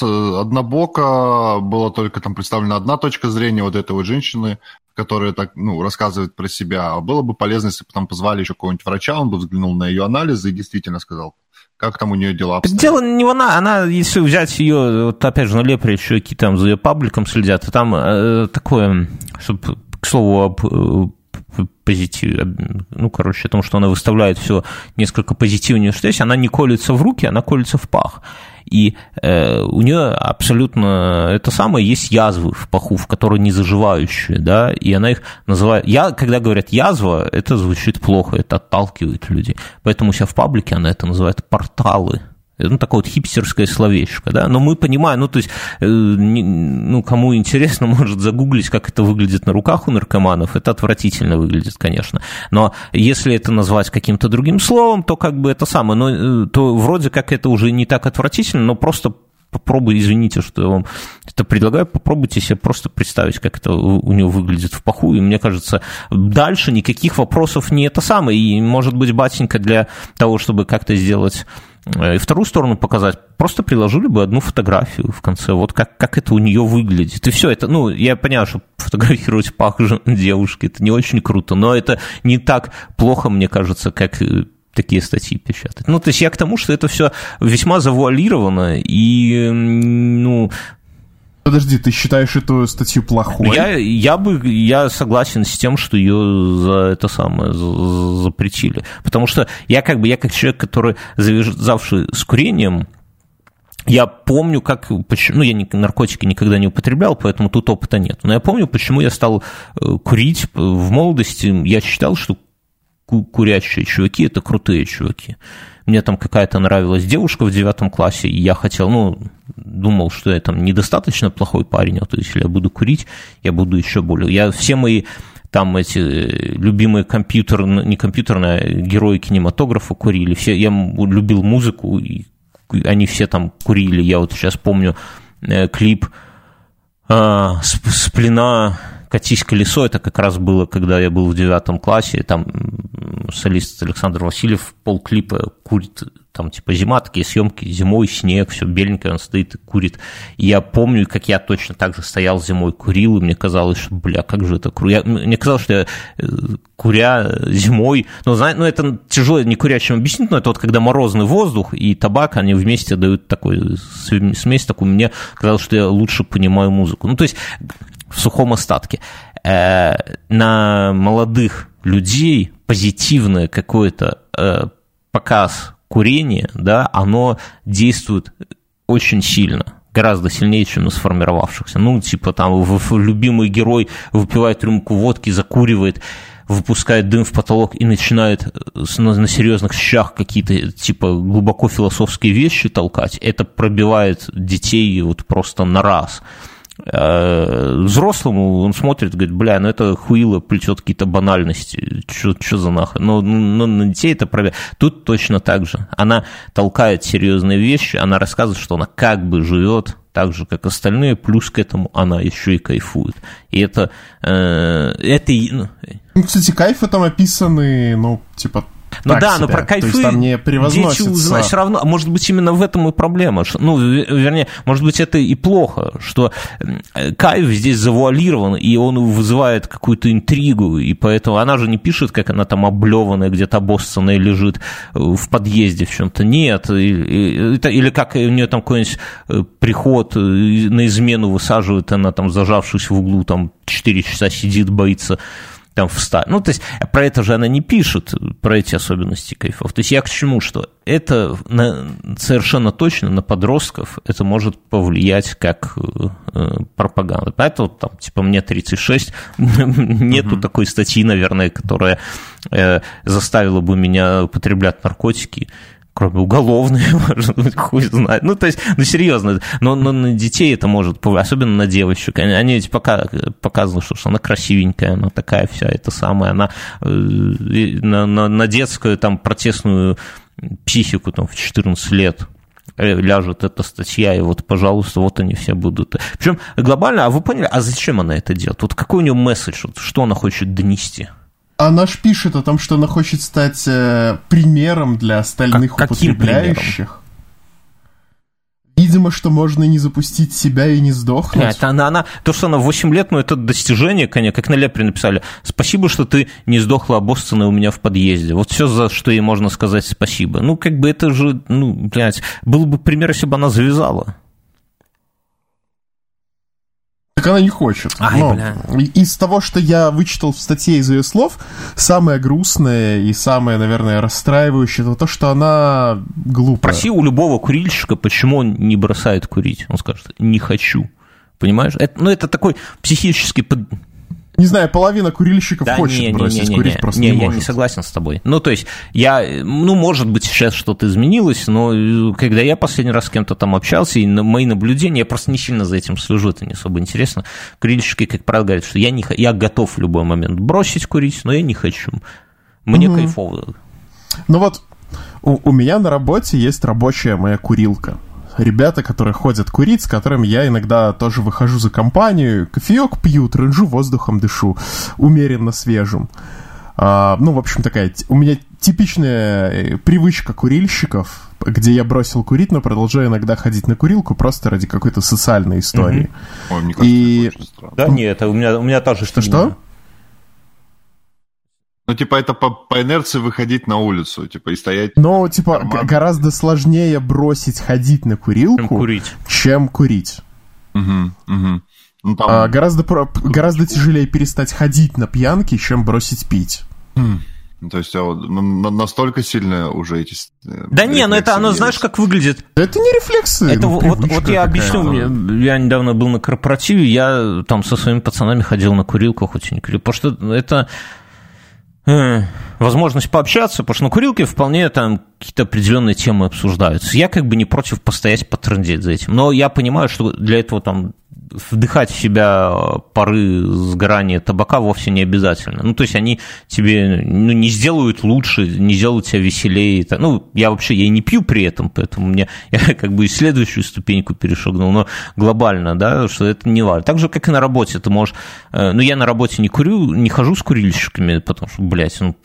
однобоко, была только там представлена одна точка зрения вот этой вот женщины, которая так, ну, рассказывает про себя. Было бы полезно, если бы там позвали еще какого-нибудь врача, он бы взглянул на ее анализы и действительно сказал, как там у нее дела обстоят.
Дело не она, она, если взять ее, вот опять же, на Лепре еще какие-то там за ее пабликом следят, и там э, такое, чтобы, к слову, об... позитив, ну, короче, о том, что она выставляет все несколько позитивнее, что есть, она не колется в руки, она колется в пах. И э, у нее абсолютно это самое, есть язвы в паху, в которые не заживающие, да, и она их называет... Я, когда говорят язва, это звучит плохо, это отталкивает людей. Поэтому у себя в паблике она это называет порталы. Ну, такое вот хипстерское словечко, да, но мы понимаем, ну, то есть, э, не, ну, кому интересно, может загуглить, как это выглядит на руках у наркоманов, это отвратительно выглядит, конечно, но если это назвать каким-то другим словом, то как бы это самое, но, то вроде как это уже не так отвратительно, но просто попробуй, извините, что я вам это предлагаю, попробуйте себе просто представить, как это у него выглядит в паху, и мне кажется, дальше никаких вопросов не это самое, и, может быть, батенька, для того, чтобы как-то сделать... И вторую сторону показать, просто приложили бы одну фотографию в конце, вот как, как это у нее выглядит. И все это, ну, я понимаю, что фотографировать пах девушки, это не очень круто, но это не так плохо, мне кажется, как такие статьи печатать. Ну, то есть я к тому, что это все весьма завуалировано, и, ну...
Подожди, ты считаешь эту статью плохой?
Я, я бы, я согласен с тем, что ее за это самое за, запретили. Потому что я как бы, я как человек, который завязавший с курением, я помню, как, почему, ну, я наркотики никогда не употреблял, поэтому тут опыта нет. Но я помню, почему я стал курить в молодости. Я считал, что курящие чуваки – это крутые чуваки. Мне там какая-то нравилась девушка в девятом классе, и я хотел, ну, думал, что я там недостаточно плохой парень, а то если я буду курить, я буду еще более... Я все мои там эти любимые компьютерные, не компьютерные, а герои кинематографа курили, все, я любил музыку, и они все там курили. Я вот сейчас помню э, клип э, «Сплина», «Катись колесо», это как раз было, когда я был в девятом классе, там солист Александр Васильев полклипа курит, там типа зима, такие съемки, зимой снег, все беленькое, он стоит и курит. И я помню, как я точно так же стоял зимой, курил, и мне казалось, что, бля, как же это круто. Мне казалось, что я, куря зимой, ну, знаете, ну, это тяжело не курящим объяснить, но это вот когда морозный воздух и табак, они вместе дают такой смесь, такую, мне казалось, что я лучше понимаю музыку. Ну, то есть в сухом остатке. На молодых людей позитивное какое-то показ курения, да, оно действует очень сильно, гораздо сильнее, чем на сформировавшихся. Ну, типа там любимый герой выпивает рюмку водки, закуривает, выпускает дым в потолок и начинает на, на серьезных щах какие-то типа глубоко философские вещи толкать. Это пробивает детей вот просто на раз. Взрослому он смотрит, говорит, бля, ну это хуило плетет какие-то банальности, что за нахуй, но, но на детей это пробивает. Тут точно так же, она толкает серьезные вещи, она рассказывает, что она как бы живет так же, как остальные, плюс к этому она еще и кайфует. И это... Э, это
ну, кстати, кайфы там описаны, ну, типа...
Ну да, себя. Но про кайфы дети узнают все равно. Может быть, именно в этом и проблема. Ну, вернее, может быть, это и плохо, что кайф здесь завуалирован, и он вызывает какую-то интригу, и поэтому она же не пишет, как она там облеванная, где-то обоссанная лежит в подъезде в чем-то. Нет. Или, или как у нее там какой-нибудь приход на измену высаживает, она там, зажавшись в углу, там четыре часа сидит, боится там встать. Ну, то есть, про это же она не пишет, про эти особенности кайфов. То есть, я к чему, что это на, совершенно точно на подростков это может повлиять как э, пропаганда. Поэтому, там, типа, мне тридцать шесть, нету mm-hmm. такой статьи, наверное, которая э, заставила бы меня употреблять наркотики, кроме уголовной, может быть, хуй знает. Ну, то есть, ну, серьезно, но, но на детей это может повлиять, особенно на девочек. Они, они ведь пока, показывают, что, что она красивенькая, она такая вся, это самая, она э, на, на, на детскую там протестную психику там в четырнадцать лет ляжет эта статья, и вот, пожалуйста, вот они все будут. Причем глобально, а вы поняли, а зачем она это делает? Вот какой у нее месседж, что она хочет донести?
Она ж пишет о том, что она хочет стать э, примером для остальных как, употребляющих. Видимо, что можно не запустить себя и не сдохнуть.
Нет, она, она, то, что она в восемь лет, ну, это достижение, конечно, как на Лепре написали. Спасибо, что ты не сдохла обоссанная у меня в подъезде. Вот все, за что ей можно сказать спасибо. Ну, как бы это же, ну, блядь, был бы пример, если бы она завязала.
Так она не хочет.
Ай,
но
бля.
Из того, что я вычитал в статье из ее слов, самое грустное и самое, наверное, расстраивающее, это то, что она глупая.
Спроси у любого курильщика, почему он не бросает курить. Он скажет, не хочу. Понимаешь? Это, ну, это такой психический... Под...
Не знаю, половина курильщиков да хочет не, бросить не, не,
курить,
не,
просто
не,
не
не
может. Я не согласен с тобой. Ну, то есть, я, ну, может быть, сейчас что-то изменилось, но когда я последний раз с кем-то там общался, и на мои наблюдения, я просто не сильно за этим слежу, это не особо интересно. Курильщики, как правило, говорят, что я, не, я готов в любой момент бросить курить, но я не хочу. Мне угу. кайфово.
Ну вот, у, у меня на работе есть рабочая моя курилка. Ребята, которые ходят курить, с которыми я иногда тоже выхожу за компанию, кофеек пью, трынжу, воздухом дышу, умеренно свежим. А, ну, в общем, такая... У меня типичная привычка курильщиков, где я бросил курить, но продолжаю иногда ходить на курилку просто ради какой-то социальной истории.
Mm-hmm. Ой, мне кажется,
И...
это очень странно.
Да нет, это у меня, у меня тоже...
Что, что?
Ну, типа, это по, по инерции выходить на улицу, типа, и стоять...
Но, типа, г- гораздо сложнее бросить ходить на курилку,
чем курить.
Чем курить.
Угу, угу. Ну, там...
а, гораздо, про- гораздо тяжелее перестать ходить на пьянки, чем бросить пить.
Mm. То есть, а вот, настолько сильно уже эти...
Да не, ну это оно, знаешь, как выглядит?
Это не рефлексы.
Это ну, вот, вот я объясню, я недавно был на корпоративе, я там со своими пацанами ходил на курилку, хоть и не курил, потому что это... возможность пообщаться, потому что на курилке вполне там какие-то определенные темы обсуждаются. Я как бы не против постоять, потрындеть за этим. Но я понимаю, что для этого там вдыхать в себя пары сгорания табака вовсе не обязательно. Ну, то есть они тебе ну, не сделают лучше, не сделают тебя веселее. Ну, я вообще я не пью при этом, поэтому мне, я как бы и следующую ступеньку перешагнул, но глобально, да, что это не важно. Так же, как и на работе. Ты можешь... Ну, я на работе не курю, не хожу с курильщиками, потому что, блядь, ну,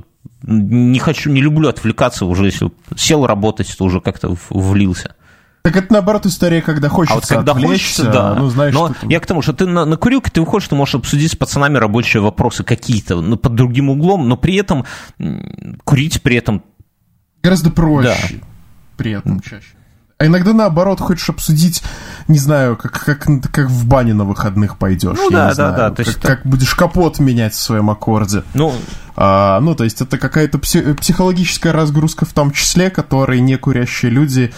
не хочу, не люблю отвлекаться уже, если сел работать, то уже как-то влился.
Так это, наоборот, история, когда хочется
а вот когда
отвлечься,
хочется, да.
Ну, знаешь,
но
что
я к тому, что ты на, на курилке, ты выходишь, ты можешь обсудить с пацанами рабочие вопросы какие-то, ну, под другим углом, но при этом курить при этом...
Гораздо проще, да. При этом чаще. А иногда, наоборот, хочешь обсудить, не знаю, как, как, как в бане на выходных пойдешь.
Ну, да, да, знаю, да.
Как,
есть...
как будешь капот менять в своем аккорде.
Ну,
а, ну то есть это какая-то пси- психологическая разгрузка в том числе, которой некурящие люди...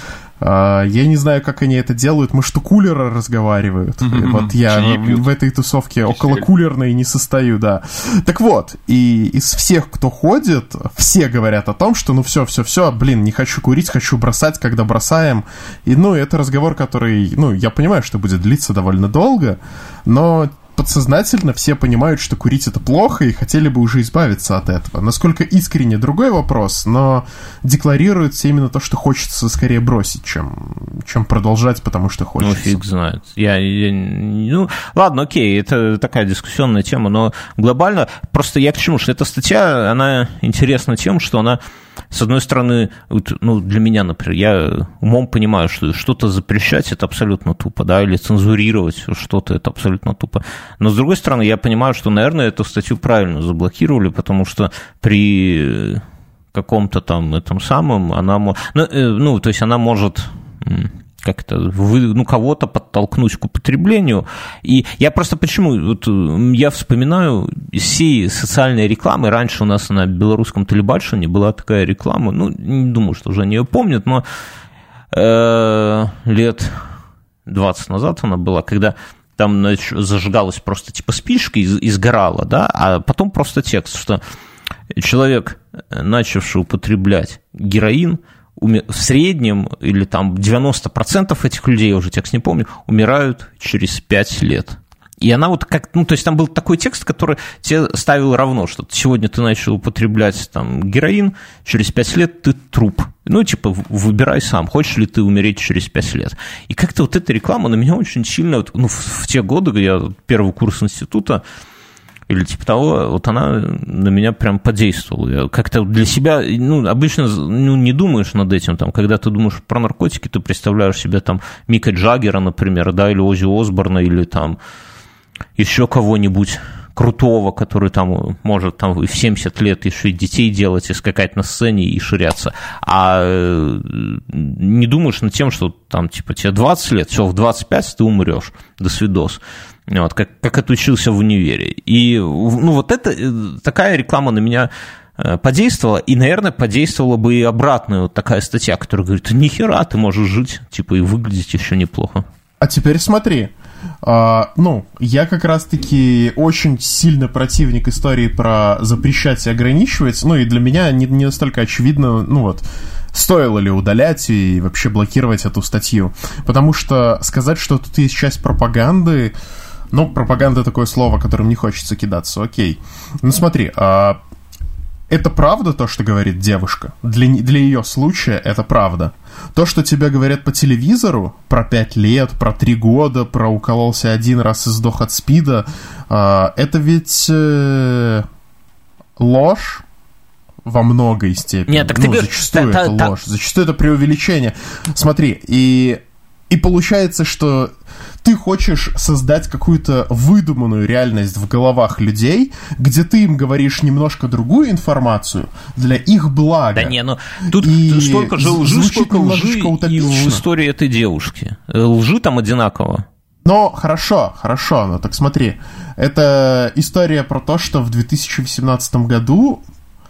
Я не знаю, как они это делают. Мы что, кулера разговаривают? Mm-hmm. Вот я в, в этой тусовке около кулерной не состою, да. Так вот, и из всех, кто ходит, все говорят о том, что ну все, все, все, блин, не хочу курить, хочу бросать, когда бросаем. И ну, это разговор, который, ну, я понимаю, что будет длиться довольно долго, но подсознательно все понимают, что курить это плохо и хотели бы уже избавиться от этого. Насколько искренне — другой вопрос, но декларируется именно то, что хочется скорее бросить, чем, чем продолжать, потому что хочется.
Ну, фиг знает. Я, я, ну, ладно, окей, это такая дискуссионная тема, но глобально, просто я к чему, что эта статья, она интересна тем, что она, с одной стороны, ну, для меня, например, я умом понимаю, что что-то запрещать — это абсолютно тупо, да, или цензурировать что-то — это абсолютно тупо. Но, с другой стороны, я понимаю, что, наверное, эту статью правильно заблокировали, потому что при каком-то там этом самом она может... Ну, ну, то есть она может как-то вы, ну, кого-то подтолкнуть к употреблению. И я просто почему... Вот я вспоминаю из всей социальной рекламы. Раньше у нас на белорусском телебачении была такая реклама, ну, не думаю, что уже они ее помнят, но э, лет двадцать назад она была, когда... Там зажигалась просто типа спичка и, и сгорала, да, а потом просто текст, что человек, начавший употреблять героин, в среднем, или там девяносто процентов этих людей, я уже текст не помню, умирают через пять лет. И она вот как, ну, то есть там был такой текст, который тебе ставил равно, что сегодня ты начал употреблять там героин, через пять лет ты труп. Ну, типа, выбирай сам, хочешь ли ты умереть через пять лет. И как-то вот эта реклама на меня очень сильно, ну, в, в те годы, я первый курс института, или типа того, вот она на меня прям подействовала. Я как-то для себя, ну, обычно ну, не думаешь над этим, там, когда ты думаешь про наркотики, ты представляешь себе там Мика Джаггера, например, да, или Оззи Осборна, или там еще кого-нибудь крутого, который там может там, в семьдесят лет еще и детей делать, и скакать на сцене, и ширяться. А не думаешь над тем, что там, типа, тебе двадцать лет, все, в двадцать пять ты умрешь, до свидос. Вот, как, как отучился в универе. И, ну, вот это, такая реклама на меня подействовала, и, наверное, подействовала бы и обратная вот такая статья, которая говорит, нихера, ты можешь жить, типа, и выглядеть еще неплохо.
А теперь смотри, а, ну, я как раз-таки очень сильно противник истории про запрещать и ограничивать, ну, и для меня не, не настолько очевидно, ну, вот, стоило ли удалять и вообще блокировать эту статью, потому что сказать, что тут есть часть пропаганды, ну, пропаганда — такое слово, которым не хочется кидаться, окей. Ну, смотри, а, это правда то, что говорит девушка? Для, для ее случая это правда. То, что тебе говорят по телевизору про пять лет, про три года, про укололся один раз и сдох от СПИДа, а, это ведь э, ложь во многой степени.
Нет, так
ну,
ты
зачастую
та,
это
та,
ложь, та... зачастую это преувеличение. Смотри, и, и получается, что ты хочешь создать какую-то выдуманную реальность в головах людей, где ты им говоришь немножко другую информацию для их блага.
Да не, ну тут и столько же лжи, сколько лжи и в истории этой девушки. Лжи там одинаково.
Но хорошо, хорошо, но так смотри. Это история про то, что в две тысячи восемнадцатом году,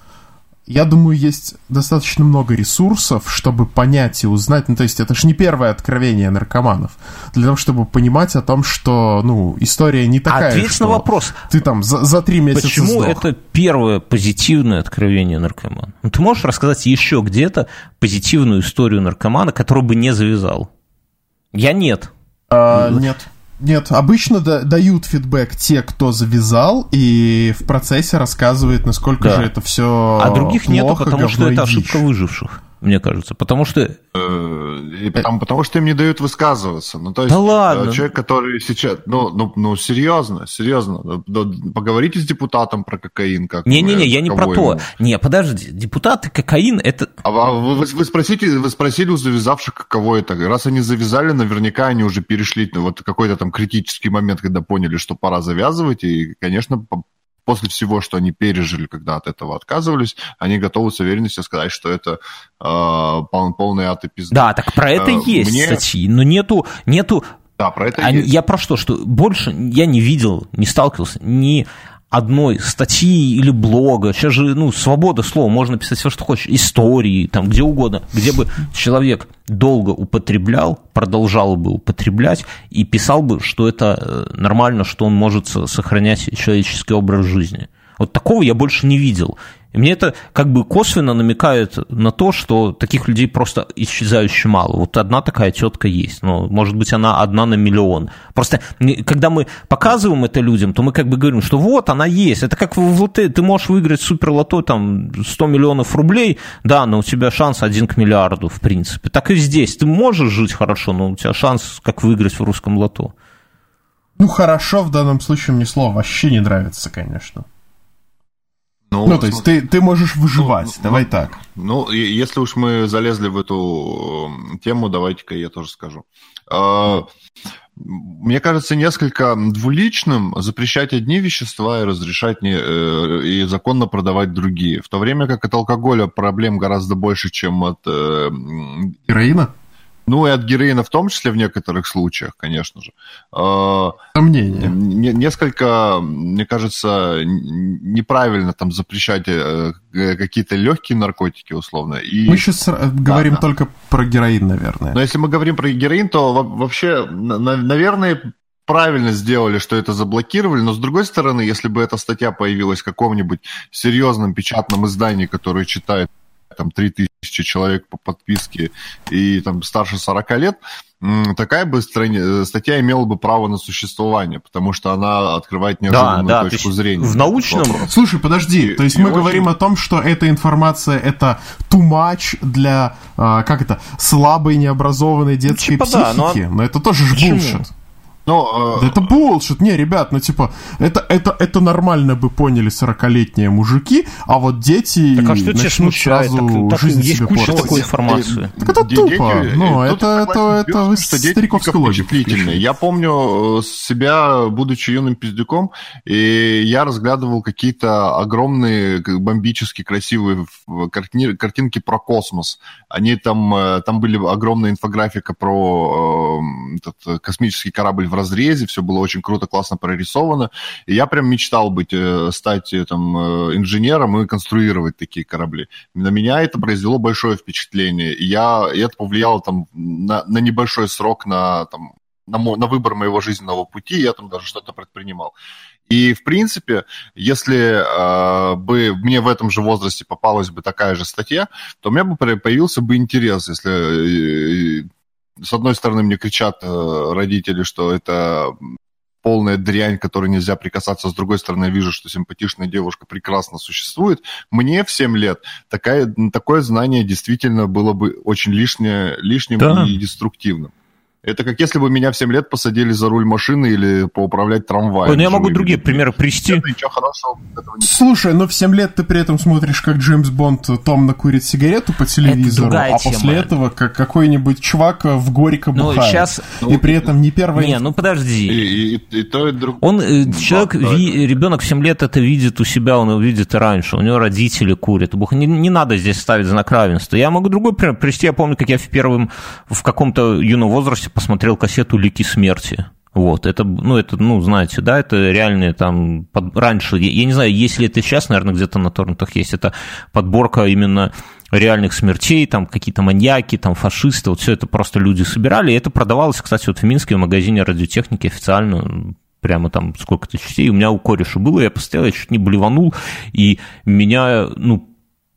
я думаю, есть достаточно много ресурсов, чтобы понять и узнать, ну, то есть это же не первое откровение наркоманов, для того, чтобы понимать о том, что, ну, история не такая,
Ответь
что
на вопрос.
Ты там за, за три месяца
Почему
сдох.
это первое позитивное откровение наркомана? Ну, ты можешь рассказать еще где-то позитивную историю наркомана, которую бы не завязал? Я нет.
А, нет. Нет, обычно да, дают фидбэк те, кто завязал, и в процессе рассказывает, насколько да. же это все
А других
плохо,
нету, потому что это
дичь.
ошибка выживших, мне кажется. Потому что...
И потому, потому что им не дают высказываться. Ну, то есть,
да ладно.
Человек, который сейчас... Ну, ну, ну серьезно, серьезно. Поговорите с депутатом про кокаин. Как
Не-не-не, я не про ему. то. Не, подожди, депутаты, кокаин, это...
А вы, вы, вы, спросите, вы спросили у завязавших, каково это. Раз они завязали, наверняка они уже перешли ну, вот какой-то там критический момент, когда поняли, что пора завязывать. И, конечно, после всего, что они пережили, когда от этого отказывались, они готовы с уверенностью сказать, что это э, пол, полный ад и пизда.
Да, так про это э, есть мне... статьи, но нету... нету...
Да, про это
они,
есть.
Я про что? Что больше я не видел, не сталкивался ни одной статьи или блога. Сейчас же, ну, свобода слова, можно писать все, что хочешь, истории, там, где угодно, где бы человек долго употреблял, продолжал бы употреблять и писал бы, что это нормально, что он может сохранять человеческий образ жизни. Вот такого я больше не видел. И мне это как бы косвенно намекает на то, что таких людей просто исчезающе мало. Вот одна такая тетка есть, но, может быть, она одна на миллион. Просто, когда мы показываем это людям, то мы как бы говорим, что вот, она есть. Это как в лото, ты можешь выиграть суперлото, там, сто миллионов рублей, да, но у тебя шанс один к миллиарду, в принципе. Так и здесь. Ты можешь жить хорошо, но у тебя шанс, как выиграть в русском лото.
Ну, хорошо в данном случае мне слово вообще не нравится, конечно. Ну, ну то есть ты, ты можешь выживать, ну, давай
ну,
так.
Ну, если уж мы залезли в эту тему, давайте-ка я тоже скажу. Мне кажется, несколько двуличным запрещать одни вещества и разрешать не, и законно продавать другие. В то время как от алкоголя проблем гораздо больше, чем от...
Героина?
Ну, и от героина в том числе в некоторых случаях, конечно же.
Сомнения.
Несколько, мне кажется, неправильно там запрещать какие-то легкие наркотики, условно. И...
Мы сейчас говорим да, только про героин, наверное.
Но если мы говорим про героин, то вообще, наверное, правильно сделали, что это заблокировали, но с другой стороны, если бы эта статья появилась в каком-нибудь серьезном печатном издании, которое читает там три тысячи человек по подписке и там старше сорока лет, такая бы статья имела бы право на существование, потому что она открывает неожиданную да, да, точку зрения.
В научном...
Слушай, подожди, и, то есть мы очень... говорим о том, что эта информация это too much для, как это, слабой необразованной детской ну, типа психики, да, но... но это тоже же bullshit.
Но,
да э... это bullshit. Не, ребят, ну типа, это, это, это нормально бы поняли сорокалетние мужики, а вот дети
так, а что
начнут сразу
так,
жизнь
так,
себе портить.
Есть куча такой информации.
Так это тупо. Ну, это, это, это, это стариковская логика.
Я помню себя, будучи юным пиздюком, и я разглядывал какие-то огромные, бомбически красивые картинки про космос. Они там, там были огромная инфографика про этот космический корабль в разрезе, все было очень круто, классно прорисовано. И я прям мечтал быть, стать там инженером и конструировать такие корабли. На меня это произвело большое впечатление. И, я, и это повлияло там на, на небольшой срок на, там, на, мо, на выбор моего жизненного пути, я там даже что-то предпринимал. И, в принципе, если э, бы мне в этом же возрасте попалась бы такая же статья, то у меня бы появился бы интерес, если... Э, с одной стороны, мне кричат э, родители, что это полная дрянь, к которой нельзя прикасаться. С другой стороны, я вижу, что симпатичная девушка прекрасно существует. Мне в семь лет такая, такое знание действительно было бы очень лишнее, лишним да. и деструктивным. Это как если бы меня в семь лет посадили за руль машины или поуправлять трамваем.
Ой, ну я могу другие примеры привести.
Слушай, но в семь лет ты при этом смотришь, как Джеймс Бонд томно курит сигарету по телевизору, а тема. После этого как какой-нибудь чувак в Горико бухает. Ну, сейчас... И при этом не первый...
Не, ну подожди.
И, и, и то, и друг...
Он, человек, да, ви... ребенок в семь лет это видит у себя, он увидит и раньше. У него родители курят. Не, не надо здесь ставить знак равенства. Я могу другой пример привести. Я помню, как я в первом, в каком-то юном возрасте посмотрел кассету «Лики смерти». Вот, это, ну, это, ну, знаете, да, это реальные там, под, раньше, я, я не знаю, если это сейчас, наверное, где-то на торрентах есть, это подборка именно реальных смертей, там, какие-то маньяки, там, фашисты, вот все это просто люди собирали, и это продавалось, кстати, вот в Минске в магазине радиотехники официально, прямо там сколько-то частей, у меня у кореша было, я постоял, я чуть не блеванул, и меня, ну,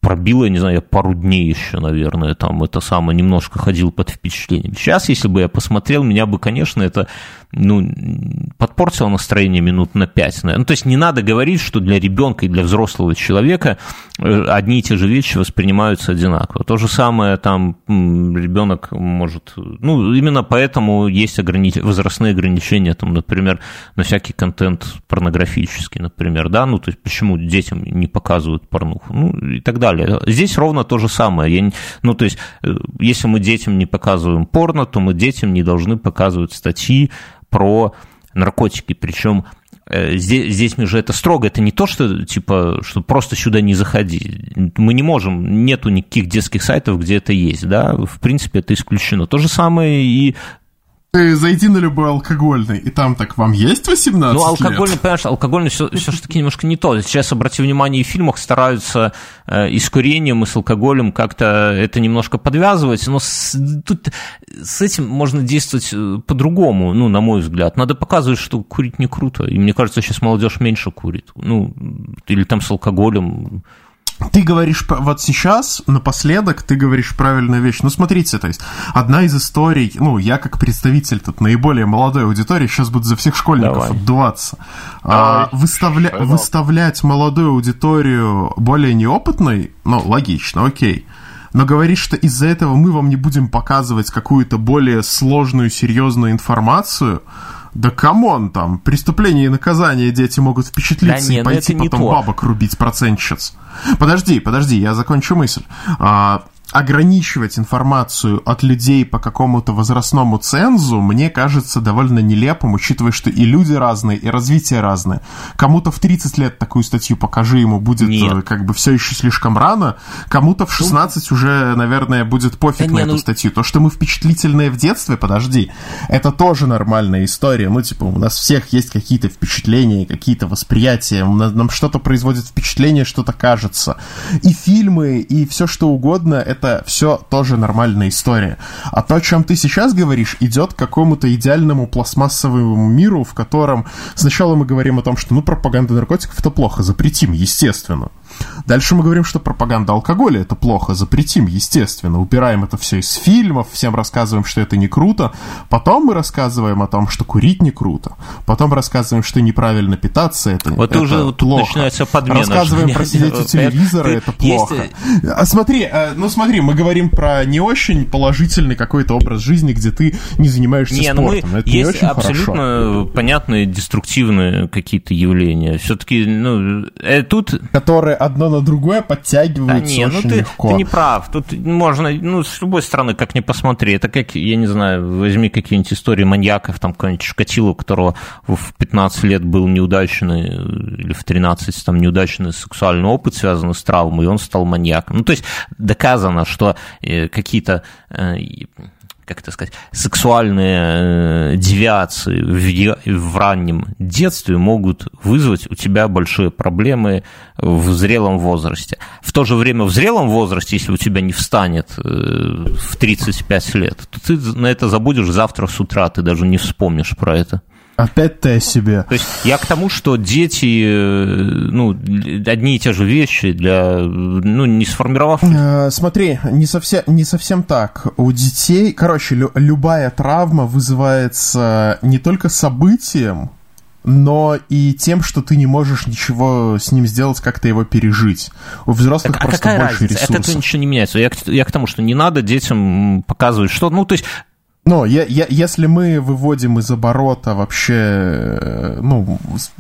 пробило, я не знаю, я пару дней еще, наверное, там это самое, немножко ходил под впечатлением. Сейчас, если бы я посмотрел, меня бы, конечно, это, ну, подпортило настроение минут на пять. Ну, то есть не надо говорить, что для ребенка и для взрослого человека одни и те же вещи воспринимаются одинаково. То же самое там ребенок может... Ну, именно поэтому есть огранич... возрастные ограничения, там, например, на всякий контент порнографический, например, да, ну, то есть почему детям не показывают порнуху, ну, и так далее. Здесь ровно то же самое. Я... Ну, то есть если мы детям не показываем порно, то мы детям не должны показывать статьи про наркотики, причем здесь, здесь мы же это строго, это не то, что типа, что просто сюда не заходи, мы не можем, нету никаких детских сайтов, где это есть, да, в принципе это исключено. То же самое и...
Ты зайди на любой алкогольный, и там так, вам есть восемнадцать лет?
Ну, алкогольный, понимаешь, алкогольный все, все же таки немножко не то. Сейчас, обрати внимание, в фильмах стараются э, и с курением, и с алкоголем как-то это немножко подвязывать, но с, тут с этим можно действовать по-другому, ну, на мой взгляд. Надо показывать, что курить не круто, и мне кажется, сейчас молодежь меньше курит, ну, или там с алкоголем...
Ты говоришь, вот сейчас, напоследок, ты говоришь правильную вещь. Ну, смотрите, то есть, одна из историй, ну, я как представитель тут наиболее молодой аудитории, сейчас буду за всех школьников Давай. отдуваться. А, выставля... Выставлять молодую аудиторию более неопытной, ну, логично, окей. Но говорить, что из-за этого мы вам не будем показывать какую-то более сложную, серьезную информацию... Да камон, там, преступление и наказание дети могут впечатлиться, да не, и пойти потом то. бабок рубить процентщиц. Подожди, подожди, я закончу мысль. А, ограничивать информацию от людей по какому-то возрастному цензу, мне кажется довольно нелепым, учитывая, что и люди разные, и развитие разное. Кому-то в тридцать лет такую статью покажи, ему будет Нет. как бы все еще слишком рано, кому-то в шестнадцать ну, уже, наверное, будет пофиг да на не, эту ну... статью. То, что мы впечатлительные в детстве, подожди, это тоже нормальная история. Ну, типа, у нас всех есть какие-то впечатления, какие-то восприятия, нам что-то производит впечатление, что-то кажется. И фильмы, и все что угодно, это все тоже нормальная история. А то, о чем ты сейчас говоришь, идет к какому-то идеальному пластмассовому миру, в котором сначала мы говорим о том, что ну пропаганда наркотиков это плохо, запретим, естественно. Дальше мы говорим, что пропаганда алкоголя это плохо, запретим, естественно. Убираем это все из фильмов, всем рассказываем, что это не круто. Потом мы рассказываем о том, что курить не круто. Потом рассказываем, что неправильно питаться это,
вот
это
уже
плохо.
Начинается подмена.
Рассказываем про сидеть у телевизора, это плохо. А смотри, ну смотри, мы говорим про не очень положительный какой-то образ жизни, где ты не занимаешься не, спортом.
Ну,
это
есть
не очень
абсолютно
хорошо.
Понятные деструктивные какие-то явления. Все-таки, ну, э, тут...
Которые одно на другое подтягиваются да не, очень
ну ты,
легко.
Ты не прав. Тут можно, ну, с любой стороны, как ни посмотри. Это как, я не знаю, возьми какие-нибудь истории маньяков, там, какой-нибудь Чикатило, у которого в пятнадцать лет был неудачный, или в тринадцать, там, неудачный сексуальный опыт, связанный с травмой, и он стал маньяком. Ну, то есть доказано, что какие-то... как это сказать, сексуальные девиации в, в раннем детстве могут вызвать у тебя большие проблемы в зрелом возрасте. В то же время в зрелом возрасте, если у тебя не встанет в тридцать пять лет, то ты на это забудешь завтра с утра, ты даже не вспомнишь про это.
Опять ты о себе.
То есть я к тому, что дети, ну, одни и те же вещи для, ну, не сформировавшихся.
Смотри, не совсем, не совсем так. У детей, короче, лю- любая травма вызывается не только событием, но и тем, что ты не можешь ничего с ним сделать, как-то его пережить. У взрослых так, просто а больше разница?
ресурсов. От этого ничего не меняется. Я, я к тому, что не надо детям показывать, что, ну, то есть...
Но я, я, если мы выводим из оборота вообще, ну,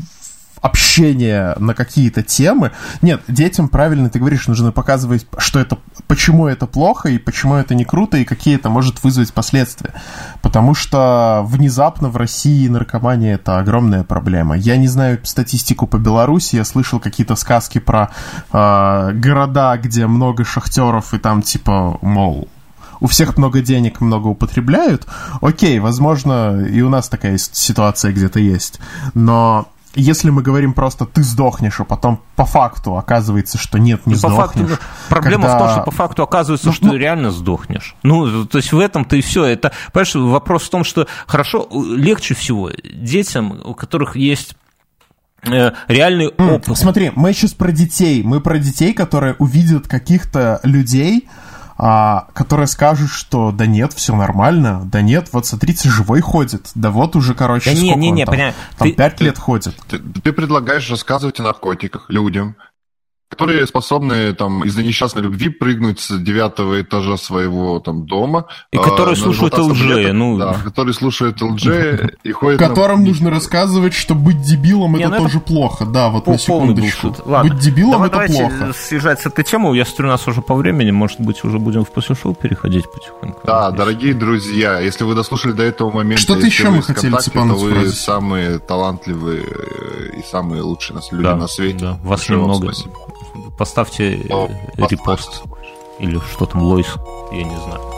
общение на какие-то темы, нет, детям, правильно ты говоришь, нужно показывать, что это, почему это плохо и почему это не круто и какие это может вызвать последствия. Потому что внезапно в России наркомания — это огромная проблема. Я не знаю статистику по Беларуси, я слышал какие-то сказки про э, города, где много шахтеров и там типа, мол... У всех много денег, много употребляют. Окей, возможно, и у нас такая ситуация где-то есть. Но если мы говорим просто «ты сдохнешь», а потом по факту оказывается, что нет, не ну, сдохнешь.
Факту, проблема когда... в том, что по факту оказывается, ну, что ну... ты реально сдохнешь. Ну, то есть в этом-то и все. Это, понимаешь, вопрос в том, что хорошо, легче всего детям, у которых есть... реальный
mm,
опыт.
Смотри, мы сейчас про детей. Мы про детей, которые увидят каких-то людей, а, которые скажут, что да нет, все нормально, да нет, вот смотрите, живой ходит, да вот уже, короче,
да
сколько
не, не, не,
он там,
понимаю,
там
ты,
пять
ты,
лет ходит.
Ты, ты предлагаешь рассказывать о наркотиках людям, которые способны там из-за несчастной любви прыгнуть с девятого этажа своего там дома.
И
э,
которые слушают эл джей, ну...
Да, которые слушают эл джей и ходят...
Которым нужно рассказывать, что быть дебилом не, это ну тоже это... плохо. Да, вот на секундочку.
Ладно.
Быть дебилом это
давайте
плохо.
съезжать с этой темы. Я смотрю, у нас уже по времени. Может быть, уже будем в после-шоу переходить потихоньку.
Да, дорогие друзья, если вы дослушали до этого момента...
Что-то еще мы хотели цепануть
то вы самые талантливые и самые лучшие люди да, на свете.
Да, вас немного. Поставьте О, репост. Поставьте. Или что там, Лойс, я не знаю.